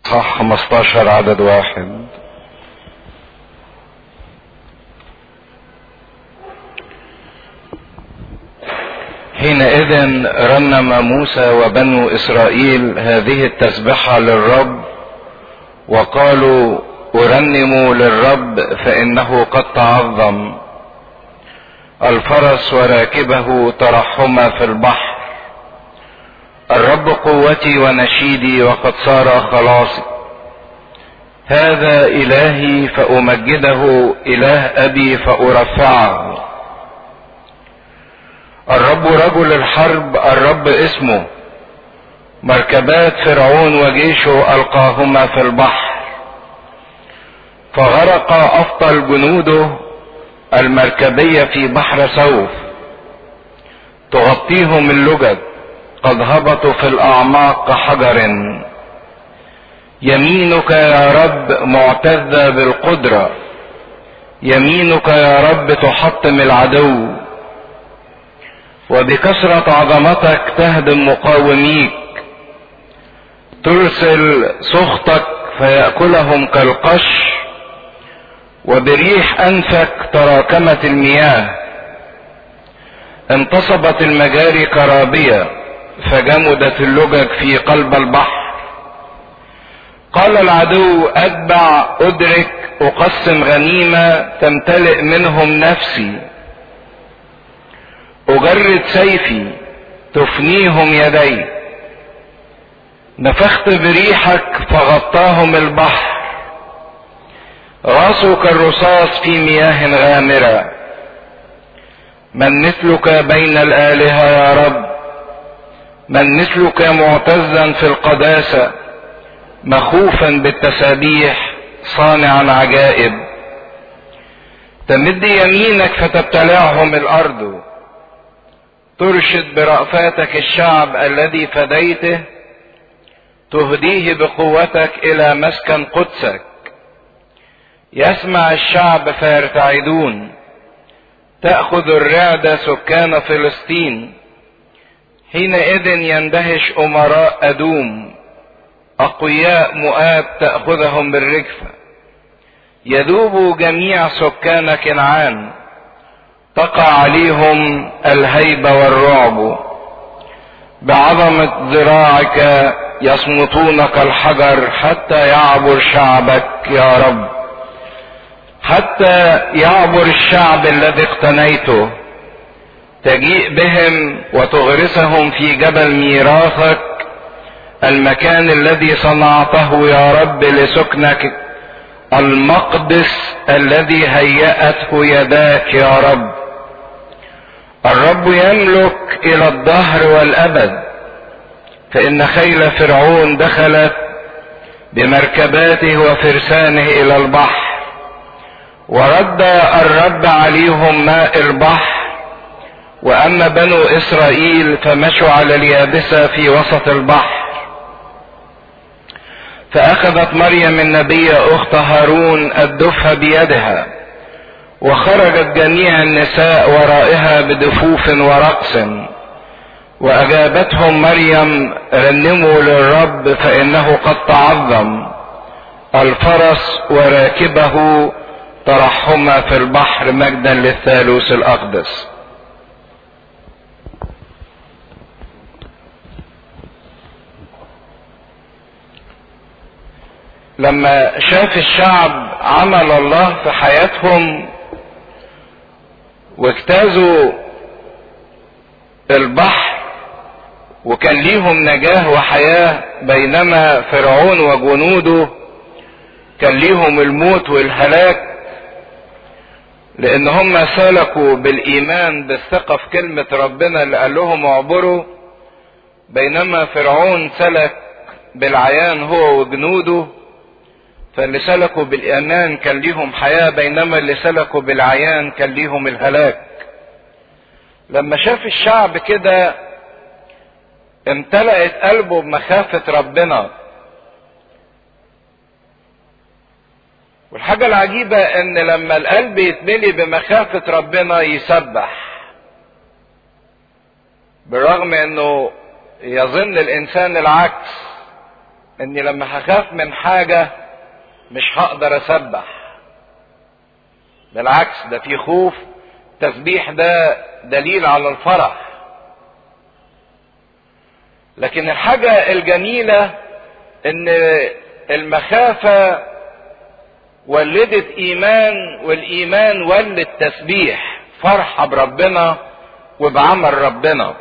اصحاح 15 عدد 1. حينئذ رنم موسى وبنو اسرائيل هذه التسبحة للرب وقالوا ارنموا للرب فانه قد تعظم، الفرس وراكبه ترحما في البحر، الرب قوتي ونشيدي وقد صار خلاصي، هذا الهي فامجده، اله ابي فارفعه، الرب رجل الحرب، الرب اسمه، مركبات فرعون وجيشه القاهما في البحر، فغرق افضل جنوده المركبية في بحر سوف، تغطيهم اللجج، قد هبطوا في الاعماق كحجر، يمينك يا رب معتزة بالقدرة، يمينك يا رب تحطم العدو، وبكثرة عظمتك تهدم مقاوميك، ترسل سخطك فيأكلهم كالقش، وبريح انفك تراكمت المياه، انتصبت المجاري كرابية فجمدت اللجج في قلب البحر، قال العدو اتبع ادرك اقسم غنيمة تمتلئ منهم نفسي، اجرد سيفي تفنيهم يدي، نفخت بريحك فغطاهم البحر، غاصوا كالرصاص في مياه غامرة، من مثلك بين الآلهة يا رب، من مثلك معتزا في القداسة، مخوفا بالتسابيح صانعا عجائب، تمد يمينك فتبتلعهم الأرض، ترشد برأفاتك الشعب الذي فديته، تهديه بقوتك إلى مسكن قدسك، يسمع الشعب فيرتعدون، تأخذ الرعد سكان فلسطين، حينئذ يندهش أمراء أدوم، أقوياء مؤاب تأخذهم بالرجفة، يذوب جميع سكان كنعان، تقع عليهم الهيبة والرعب، بعظمة ذراعك يصمتون كالحجر حتى يعبر شعبك يا رب، حتى يعبر الشعب الذي اقتنيته، تجيء بهم وتغرسهم في جبل ميراثك، المكان الذي صنعته يا رب لسكنك، المقدس الذي هيأته يداك يا رب، الرب يملك الى الدهر والابد، فان خيل فرعون دخلت بمركباته وفرسانه الى البحر، ورد الرب عليهم ماء البحر، واما بنو اسرائيل فمشوا على اليابسة في وسط البحر، فاخذت مريم النبية اخت هارون الدف بيدها، وخرجت جميع النساء ورائها بدفوف ورقص، واجابتهم مريم رنموا للرب فانه قد تعظم، الفرس وراكبه ترحما في البحر، مجدا للثالوث الاقدس. لما شاف الشعب عمل الله في حياتهم واجتازوا البحر وكان ليهم نجاة وحياة، بينما فرعون وجنوده كان ليهم الموت والهلاك، لان هم سلكوا بالايمان بالثقة في كلمة ربنا اللي قال لهم اعبروا، بينما فرعون سلك بالعيان هو وجنوده، فاللي سلكوا بالايمان كان ليهم حياة، بينما اللي سلكوا بالعيان كان ليهم الهلاك. لما شاف الشعب كده امتلأت قلبه بمخافة ربنا، والحاجة العجيبة ان لما القلب يتملي بمخافة ربنا يسبح، بالرغم انه يظن الانسان العكس، اني لما هخاف من حاجة مش هقدر اسبح. بالعكس، ده في خوف. التسبيح ده دليل على الفرح. لكن الحاجة الجميلة ان المخافة ولدت ايمان، والايمان ولد تسبيح، فرحة بربنا وبعمل ربنا.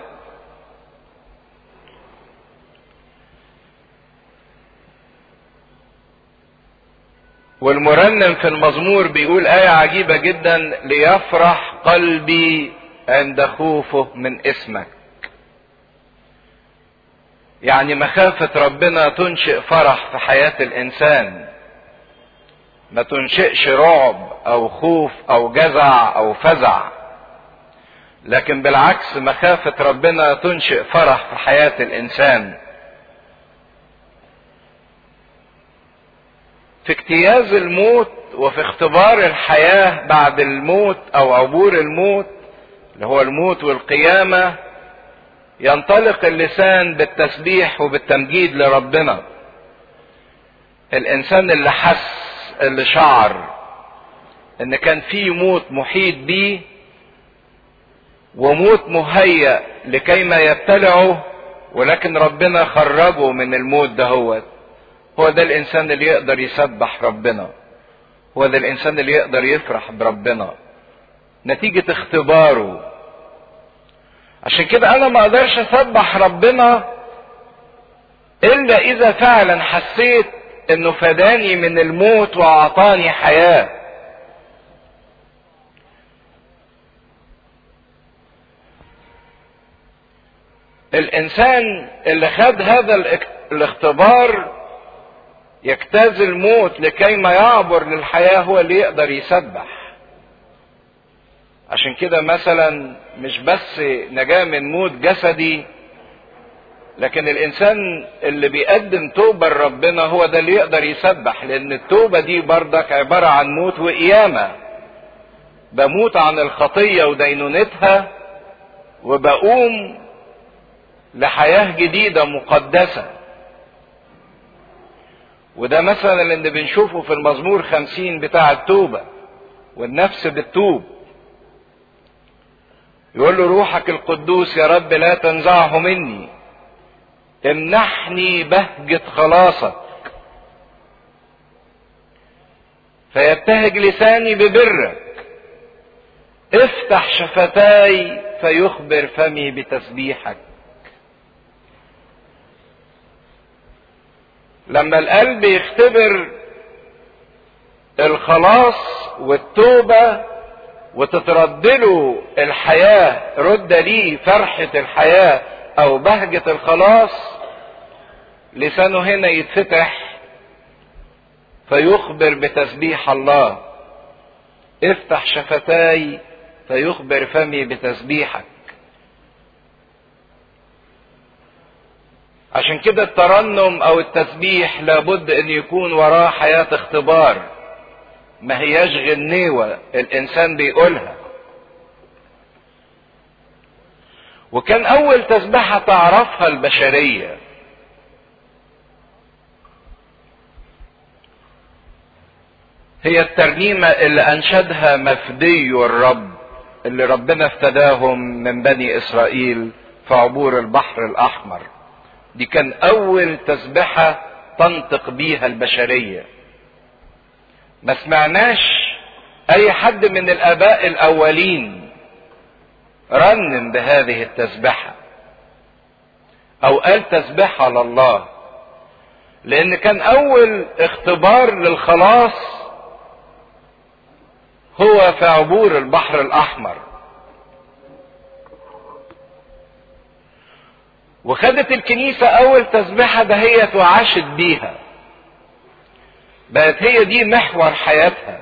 والمرنم في المزمور بيقول آية عجيبة جدا: ليفرح قلبي عند خوفه من اسمك. يعني مخافة ربنا تنشئ فرح في حياة الإنسان، ما تنشئش رعب أو خوف أو جزع أو فزع، لكن بالعكس مخافة ربنا تنشئ فرح في حياة الإنسان. في اجتياز الموت وفي اختبار الحياة بعد الموت أو عبور الموت اللي هو الموت والقيامة، ينطلق اللسان بالتسبيح وبالتمجيد لربنا. الإنسان اللي حس، اللي شعر إن كان في موت محيط بيه وموت مهيأ لكي ما يبتلعه، ولكن ربنا خرجه من الموت ده، هو ده الإنسان اللي يقدر يسبح ربنا، هو ده الإنسان اللي يقدر يفرح بربنا نتيجة اختباره. عشان كده أنا ما أقدرش أسبح ربنا إلا إذا فعلا حسيت إنه فداني من الموت وأعطاني حياة. الإنسان اللي خد هذا الاختبار يجتاز الموت لكي ما يعبر للحياة هو اللي يقدر يسبح. عشان كده مثلا مش بس نجاة من موت جسدي، لكن الإنسان اللي بيقدم توبة لربنا هو ده اللي يقدر يسبح، لأن التوبة دي برضك عبارة عن موت وقيامة. بموت عن الخطية ودينونتها وبقوم لحياة جديدة مقدسة. وده مثلا اللي بنشوفه في المزمور 50 بتاع التوبة، والنفس بتتوب. يقول له: روحك القدوس يا رب لا تنزعه مني، امنحني بهجة خلاصك. فيبتهج لساني ببرك، افتح شفتاي فيخبر فمي بتسبيحك. لما القلب يختبر الخلاص والتوبة وتتردله الحياة، رد ليه فرحة الحياة او بهجة الخلاص، لسانه هنا يتفتح فيخبر بتسبيح الله. افتح شفتاي فيخبر فمي بتسبيحك. عشان كده الترنم او التسبيح لابد ان يكون وراه حياة اختبار، ما هياش غنيوة الانسان بيقولها. وكان اول تسبيحة تعرفها البشرية هي الترنيمة اللي انشدها مفدي الرب، اللي ربنا افتداهم من بني اسرائيل في عبور البحر الاحمر. دي كان اول تسبيحة تنطق بيها البشرية. ما سمعناش اي حد من الاباء الاولين رنم بهذه التسبيحة او قال تسبيحة لله، لان كان اول اختبار للخلاص هو في عبور البحر الاحمر. وخدت الكنيسة اول تسبيحة دهيت وعاشت بيها، بقت هي دي محور حياتها،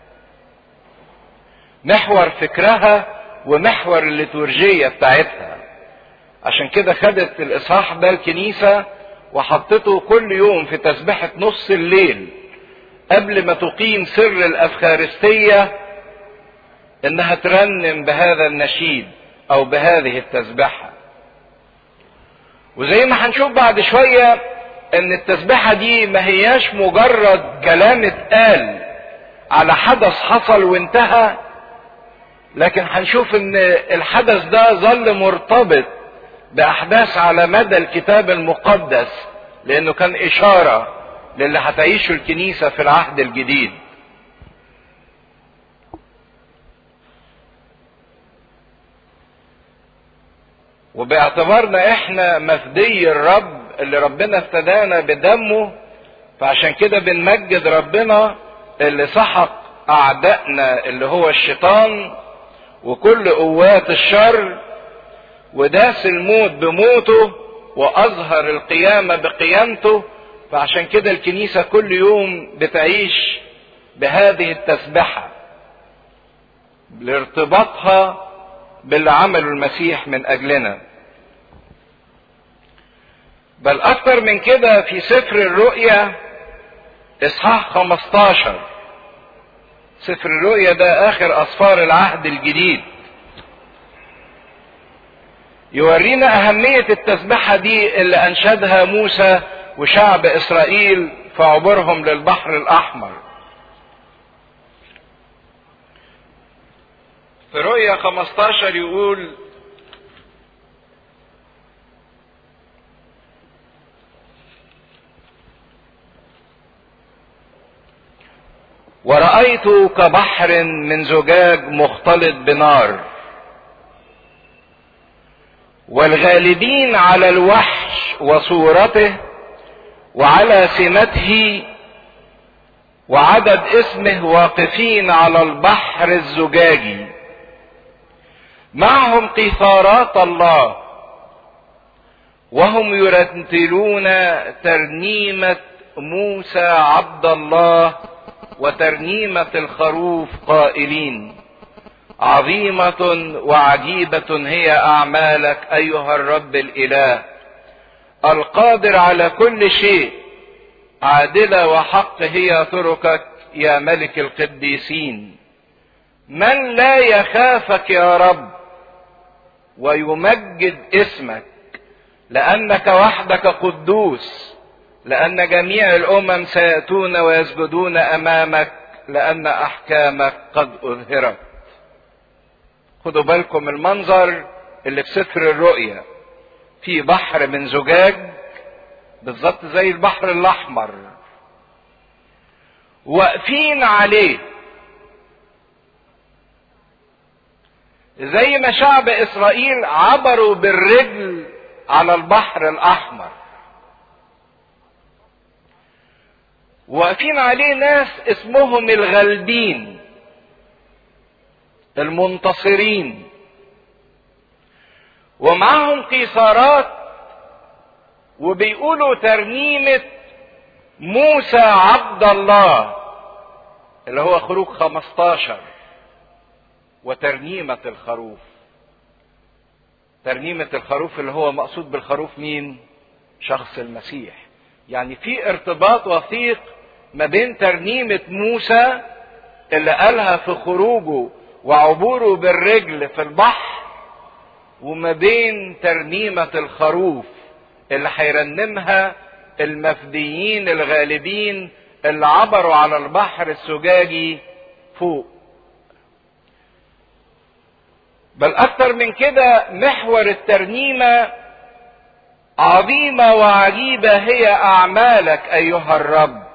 محور فكرها ومحور الليتورجية بتاعتها. عشان كده خدت الاصحاح ده الكنيسة وحطته كل يوم في تسبيحة نص الليل قبل ما تقيم سر الافخارستية، انها ترنم بهذا النشيد او بهذه التسبيحة. وزي ما هنشوف بعد شوية ان التسبيحة دي ما هياش مجرد كلام اتقال على حدث حصل وانتهى، لكن هنشوف ان الحدث ده ظل مرتبط باحداث على مدى الكتاب المقدس، لانه كان اشارة للي هتعيشه الكنيسة في العهد الجديد. وباعتبارنا احنا مفدي الرب اللي ربنا افتدانا بدمه، فعشان كده بنمجد ربنا اللي سحق اعدائنا اللي هو الشيطان وكل قوات الشر، وداس الموت بموته واظهر القيامة بقيامته. فعشان كده الكنيسة كل يوم بتعيش بهذه التسبحة لارتباطها باللي عمله المسيح من اجلنا. بل اكتر من كده في سفر الرؤيا اصحاح 15، سفر الرؤيا ده اخر اسفار العهد الجديد، يورينا اهمية التسبحة دي اللي انشدها موسى وشعب اسرائيل في عبورهم للبحر الاحمر. في رؤيا 15 يقول: ورأيت كبحر من زجاج مختلط بنار، والغالبين على الوحش وصورته وعلى سمته وعدد اسمه واقفين على البحر الزجاجي، معهم قيثارات الله، وهم يرتلون ترنيمة موسى عبد الله وترنيمة الخروف قائلين: عظيمة وعجيبة هي أعمالك أيها الرب الإله القادر على كل شيء، عادلة وحق هي طرقك يا ملك القديسين. من لا يخافك يا رب ويمجد اسمك، لأنك وحدك قدوس، لأن جميع الأمم سيأتون ويسجدون أمامك، لأن أحكامك قد أظهرت. خدوا بالكم المنظر اللي في سفر الرؤيا، في بحر من زجاج بالظبط زي البحر الأحمر، واقفين عليه زي ما شعب إسرائيل عبروا بالرجل على البحر الأحمر، واقفين عليه ناس اسمهم الغالبين المنتصرين، ومعهم قيثارات، وبيقولوا ترنيمة موسى عبد الله اللي هو خروج 15، وترنيمة الخروف. ترنيمة الخروف اللي هو مقصود بالخروف مين؟ شخص المسيح. يعني في ارتباط وثيق ما بين ترنيمة موسى اللي قالها في خروجه وعبوره بالرجل في البحر، وما بين ترنيمة الخروف اللي هيرنمها المفديين الغالبين اللي عبروا على البحر الزجاجي فوق. بل اكتر من كده، محور الترنيمة: عظيمة وعجيبة هي اعمالك ايها الرب.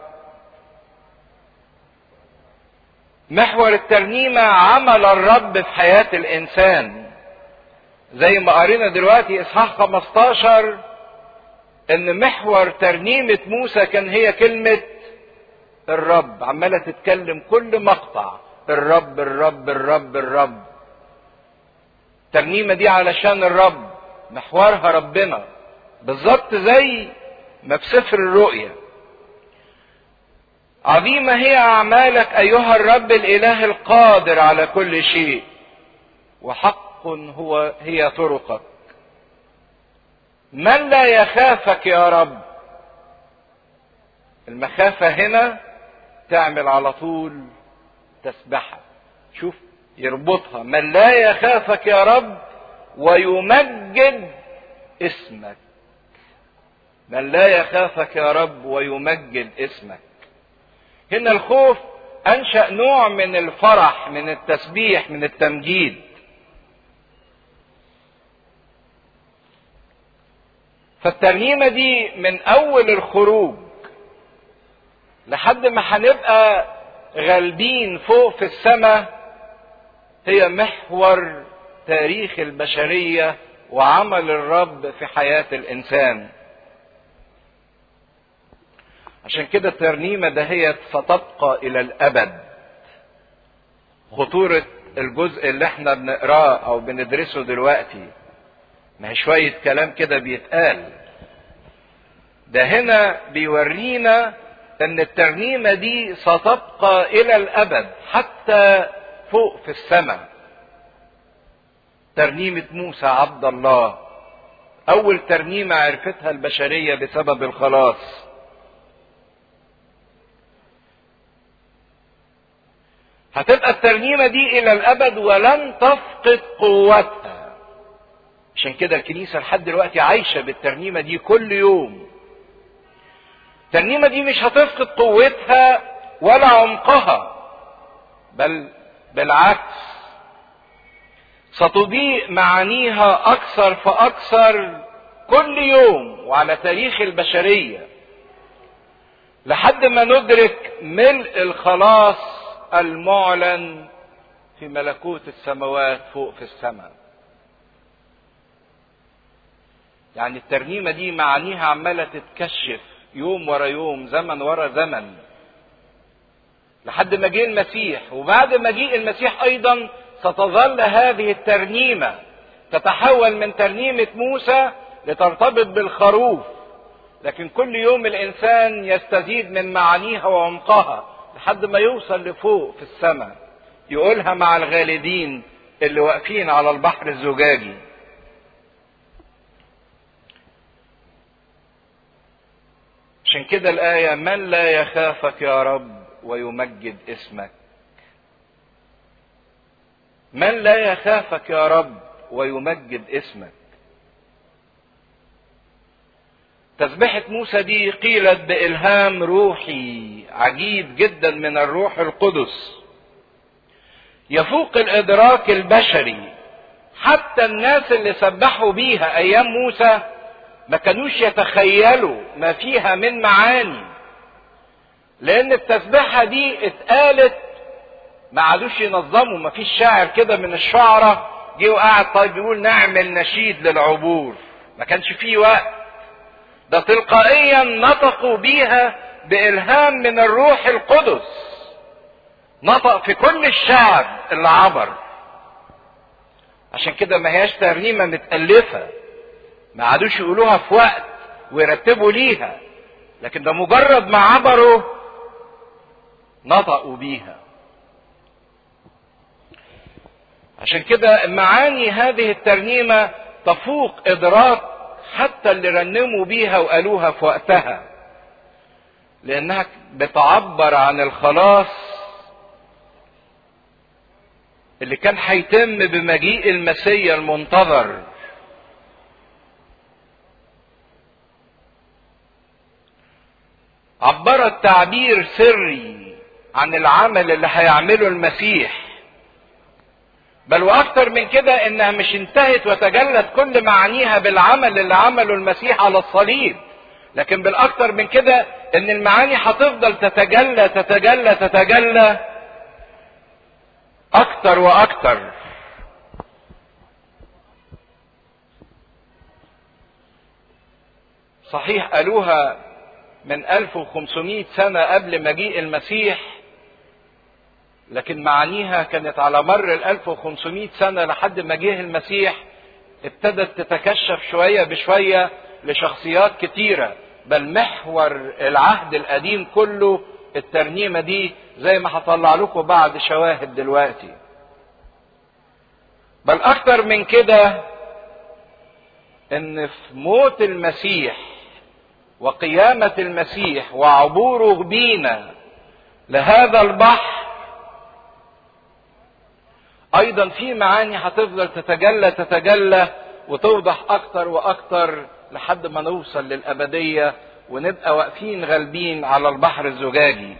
محور الترنيمة عمل الرب في حياة الانسان، زي ما قرينا دلوقتي اصحاح 15 ان محور ترنيمة موسى كان هي كلمة الرب، عمالة تتكلم كل مقطع الرب الرب الرب الرب. الترنيمة دي علشان الرب، محورها ربنا، بالظبط زي ما في سفر الرؤيا: عظيمة هي أعمالك أيها الرب الإله القادر على كل شيء، وحق هي طرقك. من لا يخافك يا رب. المخافة هنا تعمل على طول تسبحة. شوف يربطها: من لا يخافك يا رب ويمجد اسمك. من لا يخافك يا رب ويمجد اسمك. هنا الخوف انشأ نوع من الفرح، من التسبيح، من التمجيد. فالترنيمة دي من اول الخروج لحد ما هنبقى غالبين فوق في السماء هي محور تاريخ البشرية وعمل الرب في حياة الانسان. عشان كده الترنيمة دهيت ستبقى الى الابد. خطورة الجزء اللي احنا بنقراه او بندرسه دلوقتي ما هي شوية كلام كده بيتقال، ده هنا بيورينا ان الترنيمة دي ستبقى الى الابد حتى فوق في السماء. ترنيمة موسى عبد الله اول ترنيمة عرفتها البشرية بسبب الخلاص. هتبقى الترنيمة دي الى الابد ولن تفقد قوتها. عشان كده الكنيسة لحد دلوقتي عايشة بالترنيمة دي كل يوم. الترنيمة دي مش هتفقد قوتها ولا عمقها، بل بالعكس ستضيء معانيها اكثر فاكثر كل يوم وعلى تاريخ البشرية لحد ما ندرك ملء الخلاص المعلن في ملكوت السماوات فوق في السماء. يعني الترنيمة دي معانيها عمالة تتكشف يوم ورا يوم، زمن ورا زمن، لحد ما جه المسيح. وبعد ما جه المسيح ايضا ستظل هذه الترنيمة تتحول من ترنيمة موسى لترتبط بالخروف، لكن كل يوم الانسان يستزيد من معانيها وعمقها لحد ما يوصل لفوق في السماء يقولها مع الغالدين اللي واقفين على البحر الزجاجي. عشان كده الآية من لا يخافك يا رب ويمجد اسمك. من لا يخافك يا رب ويمجد اسمك. تسبيحة موسى دي قيلت بإلهام روحي عجيب جدا من الروح القدس يفوق الإدراك البشري. حتى الناس اللي سبحوا بيها أيام موسى ما كانوش يتخيلوا ما فيها من معاني، لأن التسبيحة دي اتقالت ما عادوش ينظموا. ما فيش شاعر كده من الشعراء جه وقعد طيب يقول نعمل نشيد للعبور، ما كانش فيه وقت. ده تلقائيا نطقوا بيها بإلهام من الروح القدس، نطق في كل الشعب اللي عبر. عشان كده ما هياش ترنيمة متألفة، ما عادوش يقولوها في وقت ويرتبوا ليها، لكن ده مجرد ما عبروا نطقوا بيها. عشان كده معاني هذه الترنيمة تفوق إدراك حتى اللي رنموا بيها وقالوها في وقتها، لأنها بتعبر عن الخلاص اللي كان هيتم بمجيء المسيا المنتظر. عبرت تعبير سري عن العمل اللي هيعمله المسيح، بل واكتر من كده انها مش انتهت وتجلت كل معانيها بالعمل اللي عمله المسيح على الصليب، لكن بالاكتر من كده ان المعاني هتفضل تتجلى تتجلى تتجلى اكتر واكتر. صحيح قالوها من 1500 سنة قبل مجيء المسيح، لكن معانيها كانت على مر 1500 سنة لحد ما جه المسيح ابتدت تتكشف شوية بشوية لشخصيات كتيرة. بل محور العهد القديم كله الترنيمة دي، زي ما هطلع لكم بعض شواهد دلوقتي. بل اكتر من كده ان في موت المسيح وقيامة المسيح وعبوره بينا لهذا البحر ايضا في معاني هتفضل تتجلى تتجلى وتوضح اكتر واكتر لحد ما نوصل للأبدية ونبقى واقفين غالبين على البحر الزجاجي.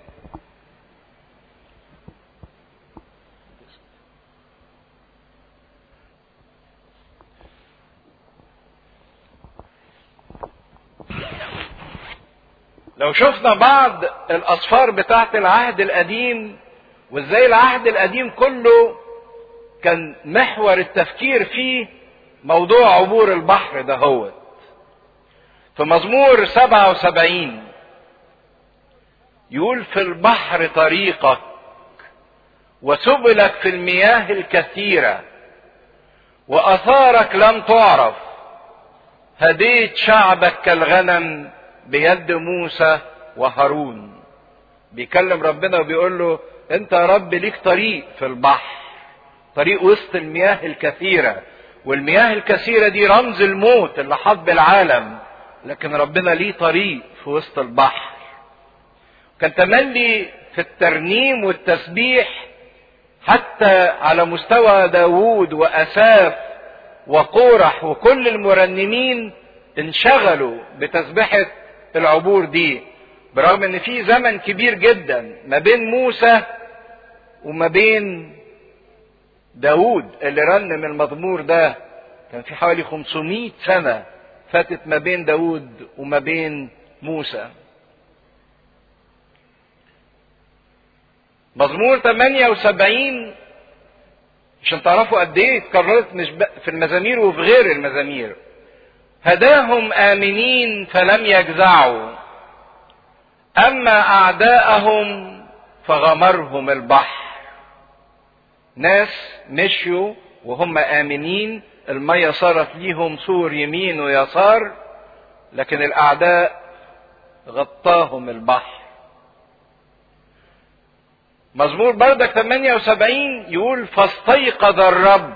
لو شفنا بعض الأسفار بتاعت العهد القديم وازاي العهد القديم كله كان محور التفكير فيه موضوع عبور البحر ده. هو في مزمور 77 يقول: في البحر طريقك وسبلك في المياه الكثيرة وأثارك لم تعرف، هديت شعبك كالغنم بيد موسى وهارون. بيكلم ربنا وبيقول له: انت يا رب ليك طريق في البحر، طريق وسط المياه الكثيرة، والمياه الكثيرة دي رمز الموت اللي حاط بالعالم، لكن ربنا ليه طريق في وسط البحر. كان تملي في الترنيم والتسبيح حتى على مستوى داوود وأساف وقورح وكل المرنمين انشغلوا بتسبيحة العبور دي، برغم ان في زمن كبير جدا ما بين موسى وما بين داوود اللي رنم المزمور ده. كان في حوالي 500 سنة فاتت ما بين داوود وما بين موسى. مزمور 78 عشان تعرفوا قد ايه اتكررت مش في المزامير وفي غير المزامير: هداهم آمنين فلم يجزعوا، أما أعداءهم فغمرهم البحر. ناس مشيوا وهم آمنين، المية صارت ليهم سور يمين ويسار، لكن الأعداء غطاهم البحر. مزمور بردك 78 يقول: فاستيقظ الرب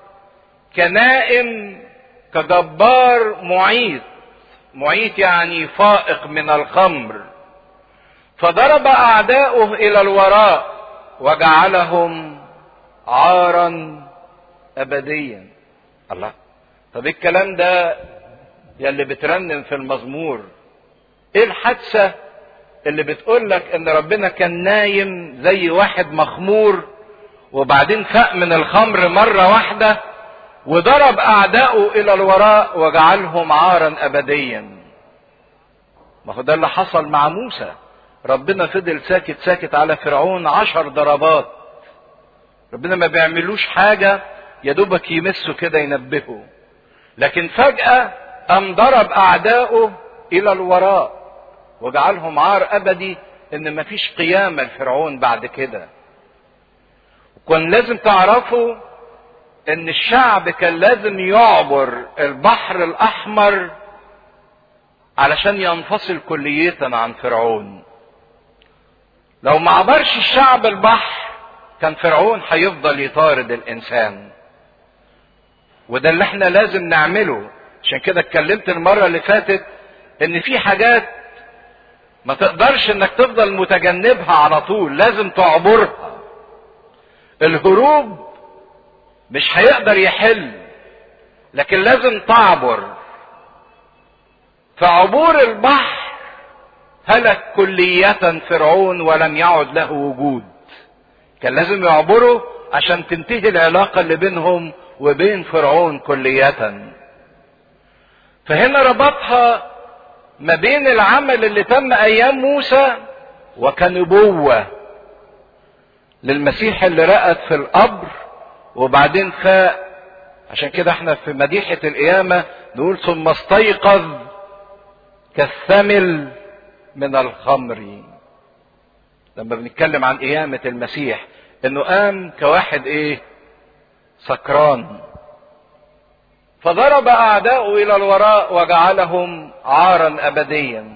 كنائم كجبار معيط. معيط يعني فائق من الخمر، فضرب أعداؤه إلى الوراء وجعلهم عارا أبديا. الله، طب الكلام ده يلي بترنم في المزمور، ايه الحادثة اللي بتقول لك ان ربنا كان نايم زي واحد مخمور وبعدين فاق من الخمر مرة واحدة وضرب أعداؤه إلى الوراء وجعلهم عارا أبديا؟ ما هو ده اللي حصل مع موسى. ربنا فضل ساكت على فرعون 10 ضربات، ربنا ما بيعملوش حاجة، يا دوبك يمسه كده ينبهه، لكن فجأة قام ضرب أعداؤه إلى الوراء وجعلهم عار أبدي، إن مفيش قيامة لفرعون بعد كده. وكان لازم تعرفوا إن الشعب كان لازم يعبر البحر الأحمر علشان ينفصل كلية عن فرعون. لو ما عبرش الشعب البحر كان فرعون هيفضل يطارد الإنسان، وده اللي احنا لازم نعمله. عشان كده اتكلمت المرة اللي فاتت ان في حاجات ما تقدرش انك تفضل متجنبها على طول، لازم تعبرها. الهروب مش هيقدر يحل، لكن لازم تعبر. فعبور البحر هلك كلية فرعون ولم يعد له وجود. كان لازم يعبروا عشان تنتهي العلاقة اللي بينهم وبين فرعون كلية. فهنا ربطها ما بين العمل اللي تم ايام موسى وكنبوة للمسيح اللي رقد في القبر وبعدين فاق. عشان كده احنا في مديحة القيامة نقول: ثم استيقظ كالثمل من الخمر. لما بنتكلم عن قيامة المسيح انه قام كواحد سكران. فضرب أعداؤه إلى الوراء وجعلهم عارا أبديا.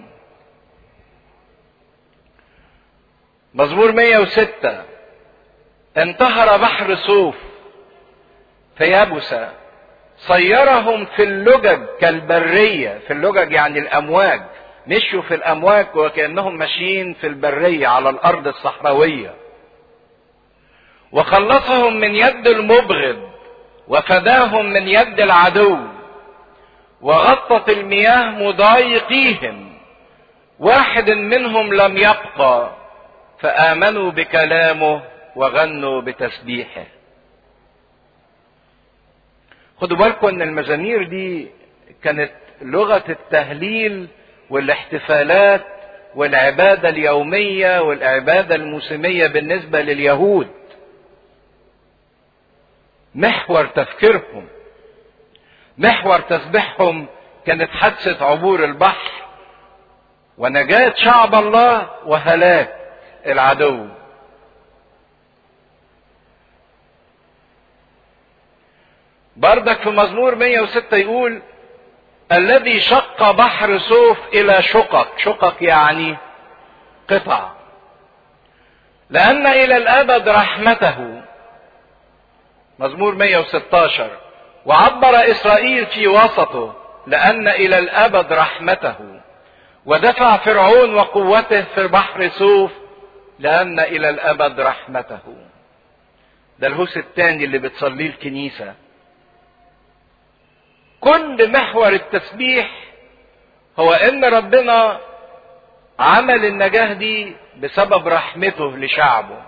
مزمور 106: انتهر بحر صوف فيبس، صيرهم في اللجج كالبرية. في اللجج يعني الأمواج، مشوا في الأمواج وكأنهم ماشيين في البرية على الأرض الصحراوية. وخلصهم من يد المبغض وفداهم من يد العدو، وغطت المياه مضايقيهم، واحد منهم لم يبقى، فآمنوا بكلامه وغنوا بتسبيحه. خدوا بالكم ان المزامير دي كانت لغة التهليل والاحتفالات والعبادة اليومية والعبادة الموسمية بالنسبة لليهود، محور تفكيرهم، محور تسبيحهم كانت حادثة عبور البحر ونجاة شعب الله وهلاك العدو. بردك في مزمور 106 يقول الذي شق بحر صوف الى شقق، شقق يعني قطع، لان الى الابد رحمته. مزمور 116 وعبر اسرائيل في وسطه، لان الى الابد رحمته، ودفع فرعون وقوته في بحر صوف، لان الى الابد رحمته. ده الهوس الثاني اللي بتصليه الكنيسة. كل محور التسبيح هو ان ربنا عمل النجاة دي بسبب رحمته لشعبه.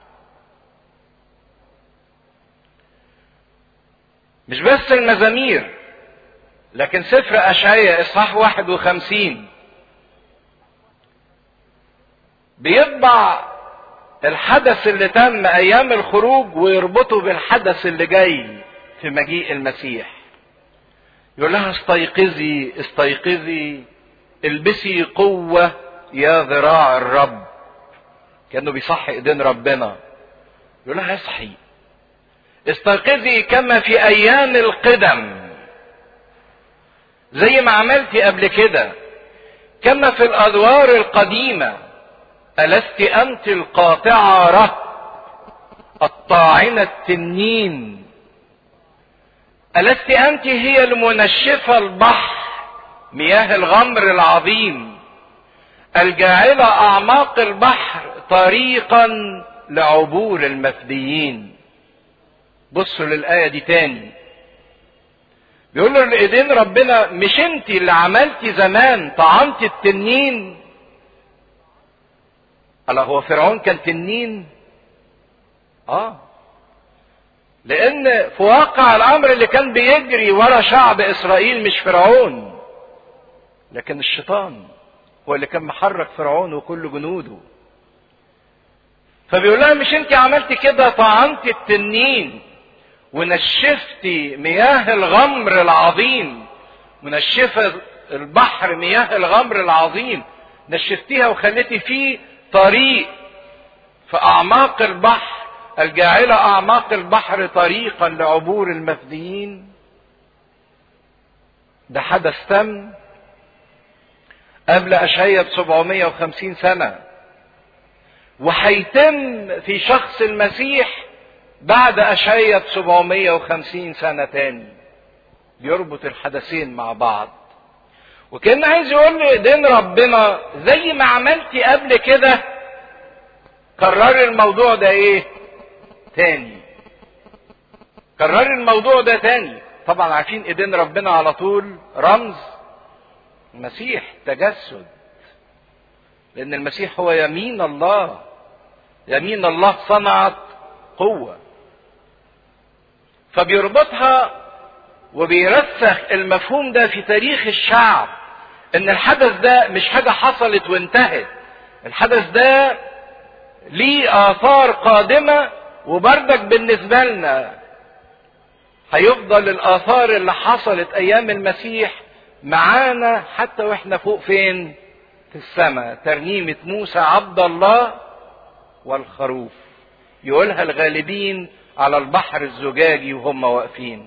مش بس المزامير، لكن سفر اشعياء اصحاح 51 بيطبع الحدث اللي تم ايام الخروج ويربطه بالحدث اللي جاي في مجيء المسيح. يقول لها استيقظي استيقظي، البسي قوة يا ذراع الرب. كأنه بيصحي ايدين ربنا. يقول لها اصحي استيقظي كما في ايام القدم، زي ما عملتي قبل كده، كما في الادوار القديمة. ألست أنت القاطعة رهط، الطاعنة التنين؟ ألست أنت هي المنشفة البحر، مياه الغمر العظيم، الجاعلة أعماق البحر طريقا لعبور المفديين؟ بصوا للآية دي تاني. بيقول له لإيدين ربنا مش انت اللي عملتي زمان طعنتي التنين؟ ألا هو فرعون كان تنين؟ لأن في واقع الأمر اللي كان بيجري ورا شعب إسرائيل مش فرعون، لكن الشيطان هو اللي كان محرك فرعون وكل جنوده. فبيقول لها مش انت عملتي كده، طعنتي التنين ونشفتي مياه الغمر العظيم، منشفة البحر مياه الغمر العظيم، نشفتيها وخليتي فيه طريق في أعماق البحر، الجاعلة أعماق البحر طريقا لعبور المفديين. ده حدث تم قبل أشعياء ب750 سنة، وهيتم في شخص المسيح بعد أشعياء ب750 سنة تاني. بيربط الحدثين مع بعض، وكان عايز يقول لي ايدين ربنا زي ما عملتي قبل كده كرر الموضوع ده ايه تاني، كرر الموضوع ده تاني. طبعا عارفين ايدين ربنا على طول رمز المسيح، تجسد، لان المسيح هو يمين الله، يمين الله صنعت قوة. فبيربطها وبيرسخ المفهوم ده في تاريخ الشعب، ان الحدث ده مش حاجة حصلت وانتهت، الحدث ده ليه آثار قادمة، وبردك بالنسبة لنا هيفضل الآثار اللي حصلت أيام المسيح معانا حتى وإحنا فوق فين؟ في السماء. ترنيمة موسى عبد الله والخروف يقولها الغالبين على البحر الزجاجي وهم واقفين.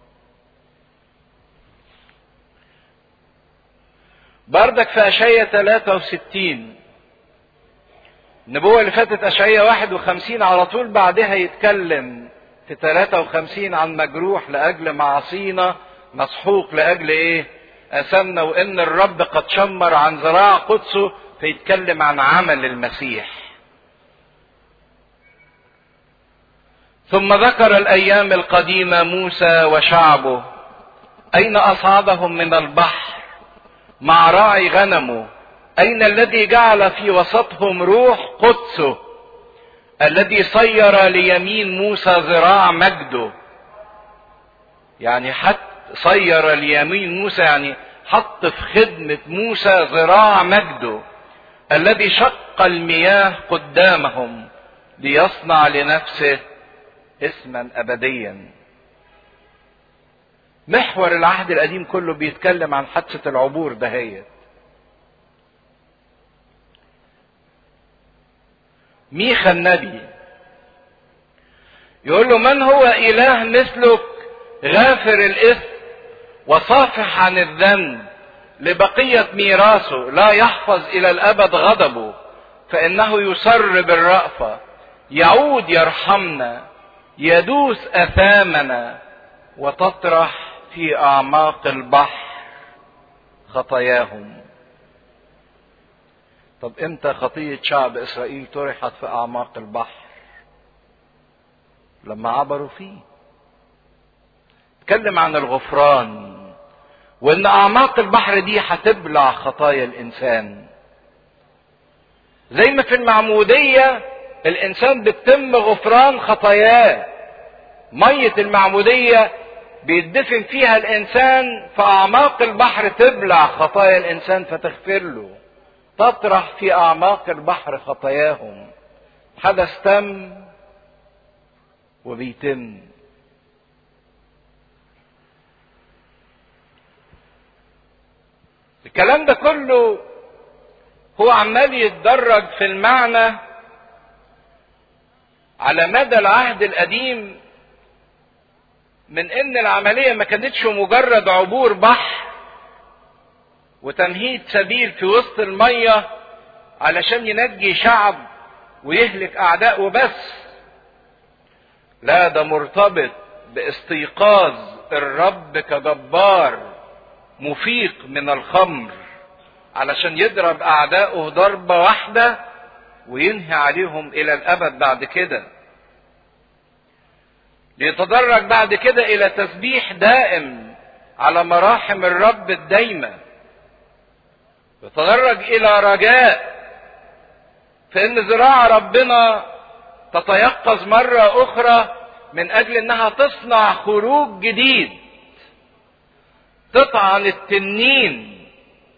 بردك في أشعياء 63 النبوة اللي فاتت أشعياء 51 على طول بعدها يتكلم في 53 عن مجروح لأجل معاصينا، مسحوق لأجل إيه؟ أثمنا، وإن الرب قد شمر عن ذراع قدسه، فيتكلم عن عمل المسيح. ثم ذكر الأيام القديمة موسى وشعبه أين أصعدهم من البحر مع راعي غنمه؟ أين الذي جعل في وسطهم روح قدسه؟ الذي صير ليمين موسى ذراع مجده. يعني حتى صير ليمين موسى، يعني حط في خدمة موسى ذراع مجده. الذي شق المياه قدامهم ليصنع لنفسه اسما أبديا. محور العهد القديم كله بيتكلم عن حادثة العبور دهيت. ميخا النبي يقول له: من هو إله مثلك غافر الإثم وصافح عن الذنب لبقية ميراثه، لا يحفظ إلى الأبد غضبه، فإنه يسر بالرأفة، يعود يرحمنا، يدوس أثامنا، وتطرح في أعماق البحر خطاياهم. طب امتى خطية شعب إسرائيل طرحت في أعماق البحر؟ لما عبروا فيه. اتكلم عن الغفران، وان اعماق البحر دي هتبلع خطايا الانسان. زي ما في المعمودية الانسان بيتم غفران خطاياه. مية المعمودية بيدفن فيها الانسان، في اعماق البحر تبلع خطايا الانسان فتغفر له. تطرح في اعماق البحر خطاياهم. حدث تم وبيتم. الكلام ده كله هو عمال يتدرج في المعنى على مدى العهد القديم، من ان العملية ما كانتش مجرد عبور بحر وتمهيد سبيل في وسط المية علشان ينجي شعب ويهلك اعداء وبس. لا، ده مرتبط باستيقاظ الرب كجبار مفيق من الخمر علشان يضرب اعدائه ضربة واحدة وينهي عليهم الى الابد. بعد كده ليتدرج بعد كده الى تسبيح دائم على مراحم الرب الدايمة. يتدرج الى رجاء في ان ذراع ربنا تتيقظ مرة اخرى من اجل انها تصنع خروج جديد، تطعن التنين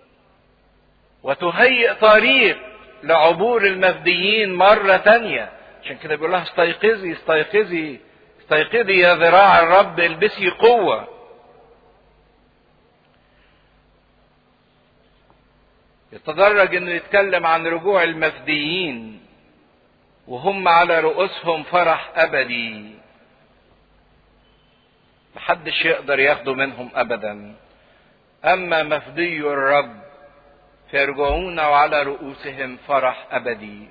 وتهيئ طريق لعبور المفديين مرة تانية. عشان كده بيقول لها: استيقظي استيقظي استيقظي يا ذراع الرب، البسي قوة. يتدرج انه يتكلم عن رجوع المفديين وهم على رؤوسهم فرح ابدي، محدش يقدر ياخده منهم ابدا. اما مفدي الرب فيرجعون وعلى رؤوسهم فرح ابدي.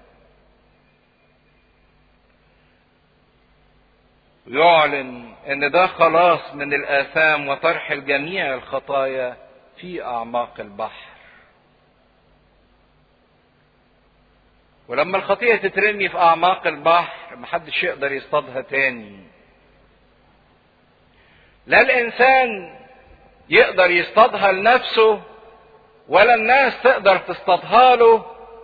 يعلن ان ده خلاص من الاثام وطرح الجميع الخطايا في اعماق البحر. ولما الخطيئة تترمي في اعماق البحر محدش يقدر يصطادها تاني. لا الانسان يقدر يصطادها لنفسه، ولا الناس تقدر تصطادها له،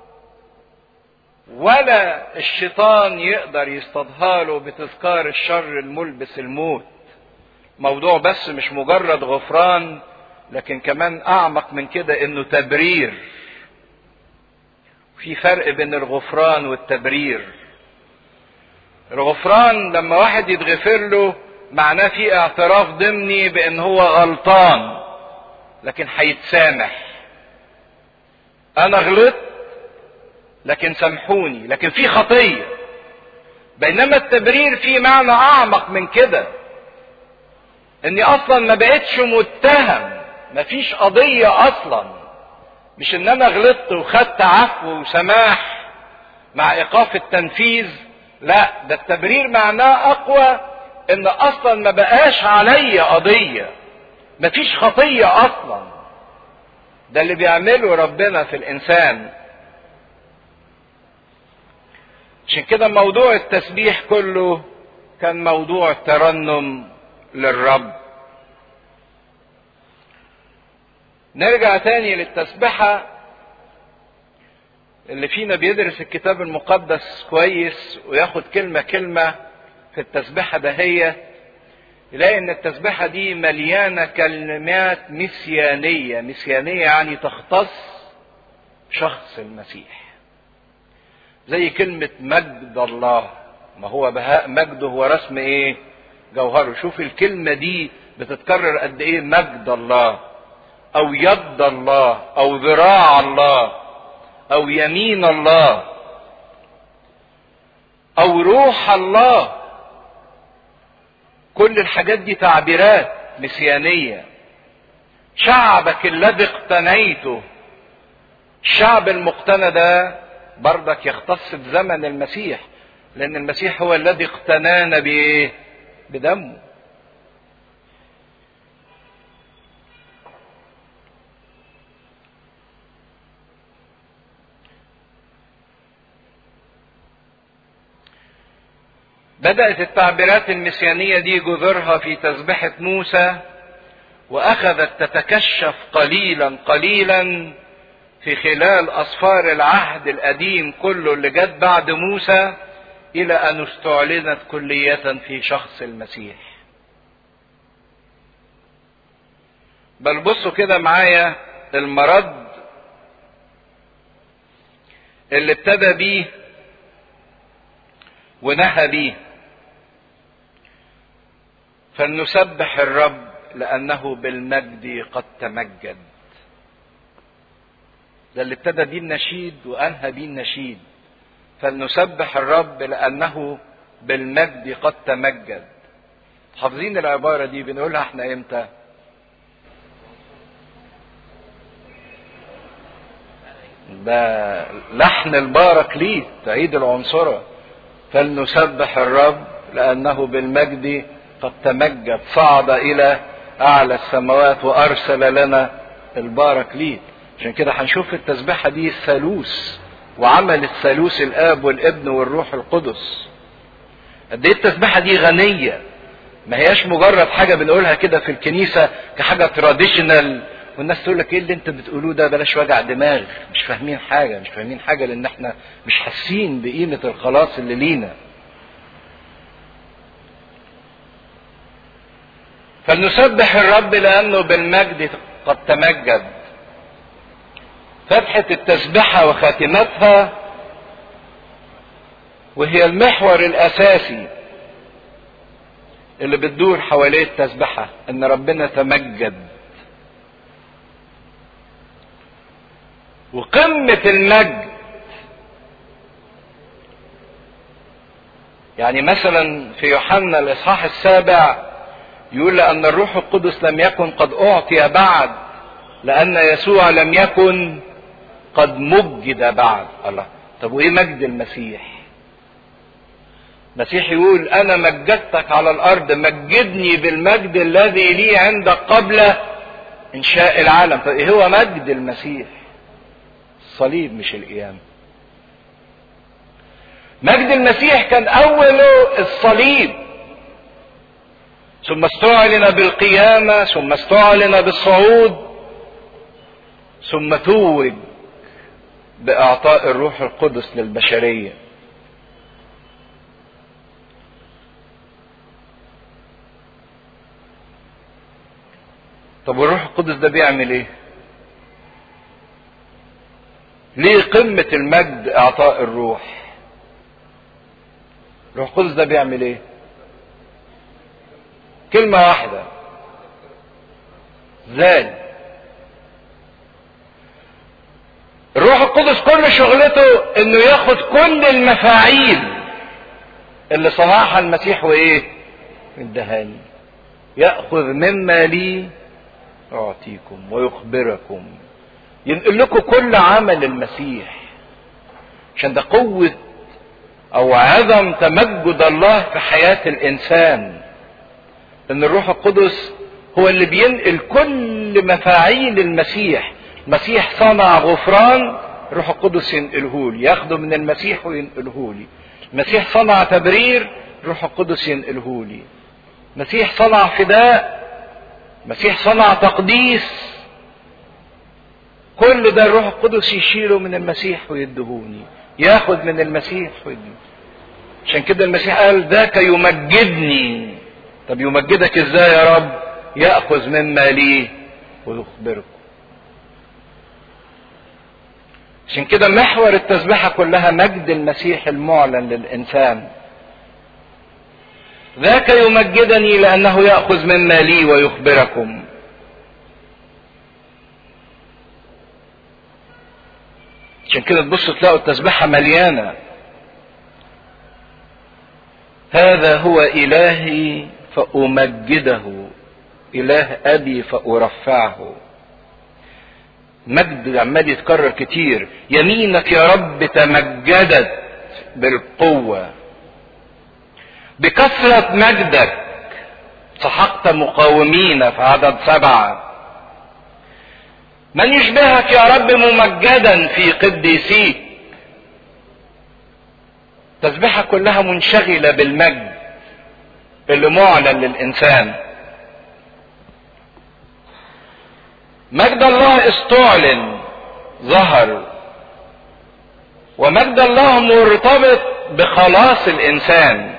ولا الشيطان يقدر يصطادها له بتذكار الشر الملبس الموت. موضوع بس مش مجرد غفران، لكن كمان اعمق من كده، انه تبرير. في فرق بين الغفران والتبرير. الغفران لما واحد يتغفر له معناه في اعتراف ضمني بان هو غلطان، لكن هيتسامح. انا غلطت لكن سامحوني، لكن في خطية. بينما التبرير فيه معنى اعمق من كده، اني اصلا ما بقتش متهم، مفيش قضية اصلا. مش ان انا غلطت وخدت عفو وسماح مع ايقاف التنفيذ، لا، ده التبرير معناه اقوى، ان اصلا ما بقاش عليا قضية، مفيش خطية اصلا. ده اللي بيعمله ربنا في الانسان. عشان كده موضوع التسبيح كله كان موضوع الترنم للرب. نرجع تاني للتسبحة. اللي فينا بيدرس الكتاب المقدس كويس وياخد كلمة كلمة في التسبحة دهية، يلاقي ان التسبحة دي مليانة كلمات مسيانية. مسيانية يعني تختص شخص المسيح. زي كلمة مجد الله، ما هو بهاء مجده هو رسم ايه؟ جوهره. شوف الكلمة دي بتتكرر قد ايه. مجد الله، او يد الله، او ذراع الله، او يمين الله، او روح الله. كل الحاجات دي تعبيرات مسيانية. شعبك الذي اقتنيته. الشعب المقتنى ده برضك يختص بزمن المسيح، لان المسيح هو الذي اقتنانا بايه؟ بدمه. بدأت التعبيرات المسيانية دي جذورها في تسبحة موسى، وأخذت تتكشف قليلا قليلا في خلال أسفار العهد القديم كله اللي جت بعد موسى، إلى أن استعلنت كلية في شخص المسيح. بل بصوا كده معايا المرض اللي ابتدى بيه ونهى بيه. فلنسبح الرب لأنه بالمجد قد تمجد. ده اللي ابتدى بيه النشيد وأنهى بيه النشيد. فلنسبح الرب لأنه بالمجد قد تمجد. حافظين العبارة دي بنقولها احنا امتى؟ ده لحن الباركليت عيد العنصرة. فلنسبح الرب لأنه بالمجد قد تمجد، صعد إلى أعلى السماوات وأرسل لنا الباركليت. عشان كده هنشوف في التسبيحة دي الثالوث وعمل الثالوث الآب والابن والروح القدس. قد ايه التسبيحة دي غنية، ما هياش مجرد حاجة بنقولها كده في الكنيسة كحاجة تراديشنال والناس تقول لك ايه اللي انت بتقولوه ده، بلاش وجع دماغ، مش فاهمين حاجة لان احنا مش حاسين بقيمة الخلاص اللي لينا. فلنسبح الرب لأنه بالمجد قد تمجد. فتحة التسبحة وخاتمتها وهي المحور الأساسي اللي بتدور حواليه التسبحة، ان ربنا تمجد. وقمة المجد يعني مثلا في يوحنا الإصحاح 7 يقول لأن الروح القدس لم يكن قد أعطي بعد، لأن يسوع لم يكن قد مجد بعد. الله، طب وإيه مجد المسيح؟ المسيح يقول أنا مجدتك على الأرض، مجدني بالمجد الذي لي عندك قبل إنشاء العالم. طب إيه هو مجد المسيح؟ الصليب مش القيامة. مجد المسيح كان أوله الصليب، ثم استعلن بالقيامة، ثم استعلن بالصعود، ثم توج بإعطاء الروح القدس للبشرية. طب والروح القدس ده بيعمل ايه؟ ليه قمة المجد إعطاء الروح؟ الروح القدس ده بيعمل ايه؟ كلمة واحدة، ازاي؟ الروح القدس كل شغلته انه ياخد كل المفاعيل اللي صنعها المسيح وايه؟ ادهاني. يأخذ مما لي يعطيكم ويخبركم، ينقل لكم كل عمل المسيح. عشان ده قوة او عظم تمجد الله في حياة الانسان، ان الروح القدس هو اللي بينقل كل مفاعيل المسيح. المسيح صنع غفران، الروح القدس ينقله لي، ياخده من المسيح وينقله لي. المسيح صنع تبرير، الروح القدس ينقله لي. المسيح صنع فداء، المسيح صنع تقديس، كل ده الروح القدس يشيله من المسيح ويدهوني، ياخد من المسيح ويدهوني. عشان كده المسيح قال ذاك يمجدني. طب يمجدك ازاي يا رب؟ يأخذ مما ليه ويخبركم. عشان كده محور التسبيحة كلها مجد المسيح المعلن للإنسان. ذاك يمجدني لأنه يأخذ مما لي ويخبركم. عشان كده تبصوا تلاقوا التسبيحة مليانة. هذا هو إلهي فأمجده، إله أبي فأرفعه. مجد عمال يتكرر كتير. يمينك يا رب تمجدت بالقوة، بكثرة مجدك سحقت مقاومين في عدد 7. من يشبهك يا رب ممجدا في قديسيك. تسبيحة كلها منشغلة بالمجد اللي معلن للإنسان. مجد الله استعلن ظهر، ومجد الله مرتبط بخلاص الإنسان.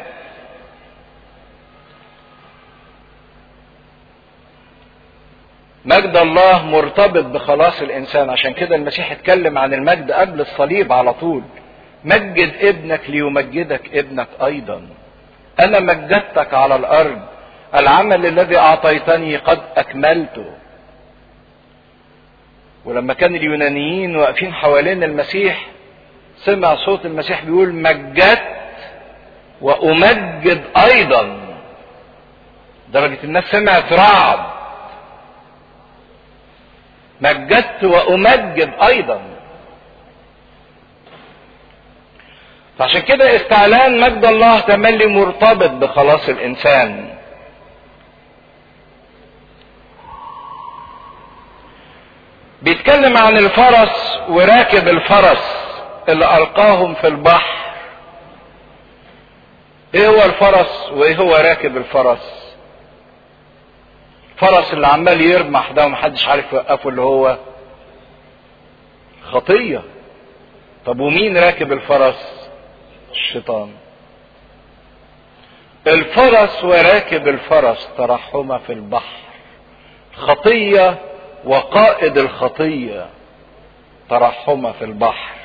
مجد الله مرتبط بخلاص الإنسان. عشان كده المسيح اتكلم عن المجد قبل الصليب على طول. مجد ابنك ليمجدك ابنك أيضا. أنا مجدتك على الأرض، العمل الذي أعطيتني قد أكملته. ولما كان اليونانيين واقفين حوالين المسيح سمع صوت المسيح بيقول مجدت وأمجد أيضا. درجة الناس سمعت رعب. مجدت وأمجد أيضا. فعشان كده استعلان مجد الله تملي مرتبط بخلاص الإنسان. بيتكلم عن الفرس وراكب الفرس اللي ألقاهم في البحر. ايه هو الفرس وايه هو راكب الفرس؟ الفرس اللي عمال يرمح ده ومحدش عارف يوقفه اللي هو خطية. طب ومين راكب الفرس؟ الشيطان. الفرس وراكب الفرس ترحما في البحر. خطية وقائد الخطية ترحما في البحر.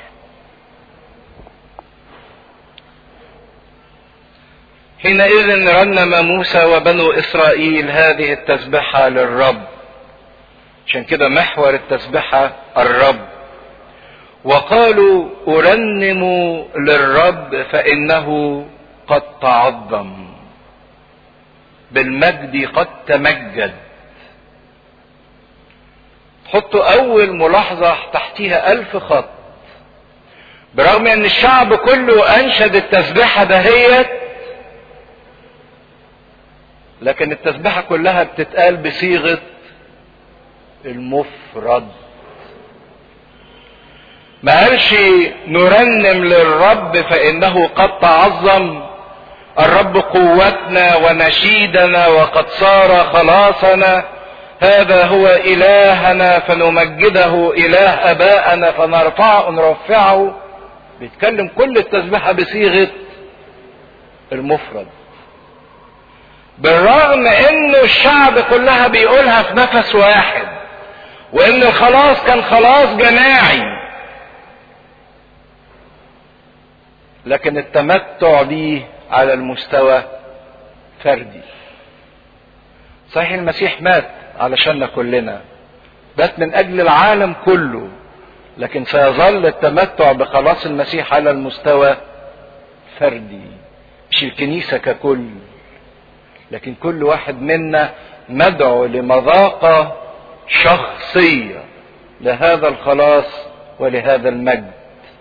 حينئذ رنم موسى وبنو إسرائيل هذه التسبحة للرب. عشان كده محور التسبحة الرب. وقالوا أرنم للرب فإنه قد تعظم، بالمجد قد تمجد. حطوا أول ملاحظة تحتيها 1000 خط. برغم أن الشعب كله أنشد التسبحة دهيت، لكن التسبحة كلها بتتقال بصيغة المفرد. ما قالش نرنم للرب فإنه قد تعظم، الرب قوتنا ونشيدنا وقد صار خلاصنا، هذا هو إلهنا فنمجده، إله أبائنا فنرفعه. بيتكلم كل التسبحة بصيغة المفرد، بالرغم انه الشعب كلها بيقولها في نفس واحد، وان الخلاص كان خلاص جماعي، لكن التمتع بيه على المستوى فردي. صحيح المسيح مات علشان كلنا، مات من اجل العالم كله، لكن سيظل التمتع بخلاص المسيح على المستوى فردي، مش الكنيسة ككل، لكن كل واحد منا مدعو لمذاقة شخصية لهذا الخلاص ولهذا المجد.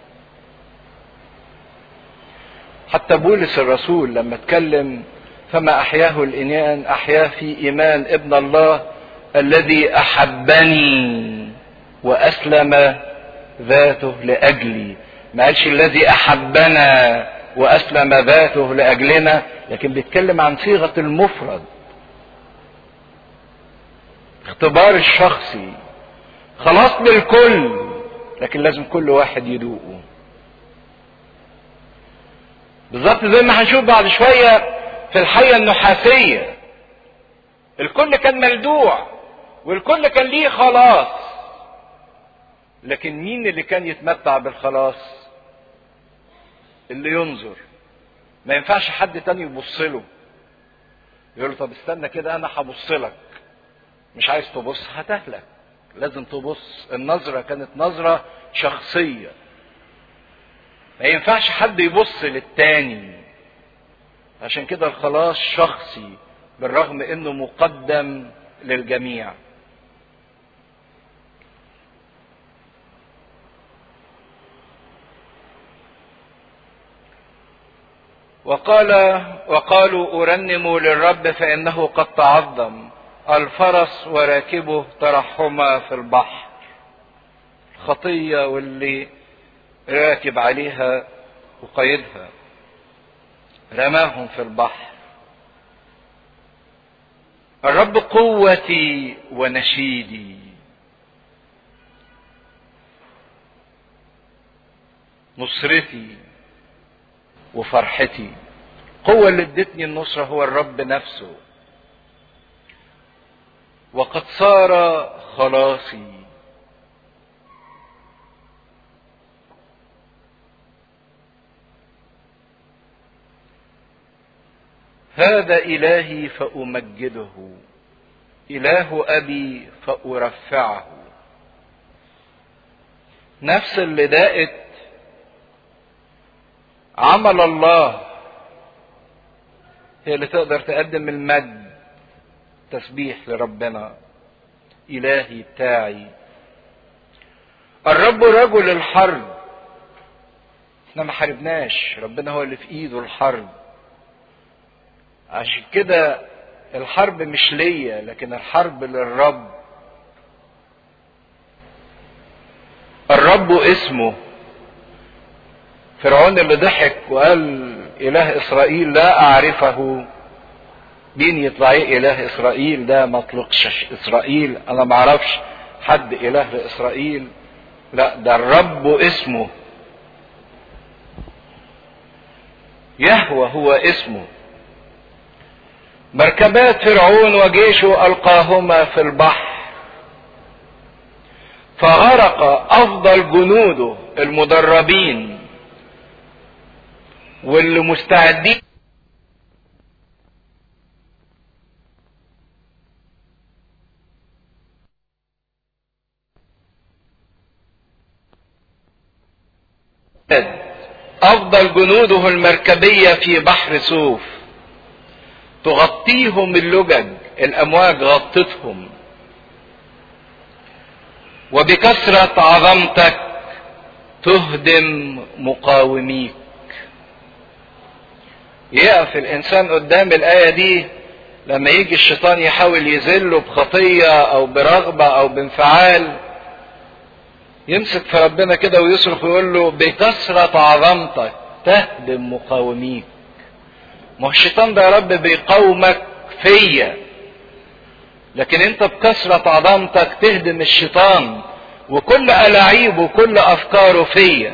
حتى بولس الرسول لما اتكلم فما أحياه الإيمان أحياه في إيمان ابن الله الذي أحبني وأسلم ذاته لأجلي. ما قالش الذي أحبنا وأسلم ذاته لأجلنا، لكن بيتكلم عن صيغة المفرد، اختبار الشخصي. خلاص للكل، لكن لازم كل واحد يدوقه. بالظبط زي ما هنشوف بعد شوية في الحية النحاسية، الكل كان ملدوع والكل كان ليه خلاص، لكن مين اللي كان يتمتع بالخلاص؟ اللي ينظر. ما ينفعش حد تاني يبص له يقول له طب استنى كده انا هبص لك، مش عايز تبص هتهلك، لازم تبص. النظرة كانت نظرة شخصية، ما ينفعش حد يبص للتاني. عشان كده الخلاص شخصي بالرغم انه مقدم للجميع. وقالوا أرنموا للرب فإنه قد تعظم، الفرس وراكبه ترحما في البحر. خطية واللي راكب عليها وقيدها رماهم في البحر. الرب قوتي ونشيدي، نصرتي وفرحتي. قوة اللي ادتني النصرة هو الرب نفسه، وقد صار خلاصي. هذا إلهي فأمجده، إله أبي فأرفعه. نفس اللي داقت عمل الله هي اللي تقدر تقدم المجد تسبيح لربنا. إلهي بتاعي. الرب رجل الحرب، احنا ما حاربناش، ربنا هو اللي في ايده الحرب. عشان كده الحرب مش ليا لكن الحرب للرب. الرب اسمه. فرعون اللي ضحك وقال اله اسرائيل لا اعرفه، مين يطلع ايه اله اسرائيل ده؟ ما اطلقش اسرائيل، انا ما اعرفش حد اله لاسرائيل. لا، ده الرب اسمه، يهوه هو اسمه. مركبات فرعون وجيشه القاهما في البحر، فغرق افضل جنوده المدربين واللي مستعدين افضل جنوده المركبية في بحر سوف، تغطيهم اللجج، الامواج غطتهم. وبكثرة عظمتك تهدم مقاوميك. يقف الانسان قدام الاية دي لما يجي الشيطان يحاول يذله بخطية او برغبة او بانفعال، يمسك في ربنا كده ويصرخ ويقول له بكثرة عظمتك تهدم مقاوميك. ما هو الشيطان ده يا رب بيقاومك فيا، لكن انت بكثرة عظمتك تهدم الشيطان وكل ألاعيبه وكل افكاره فيا.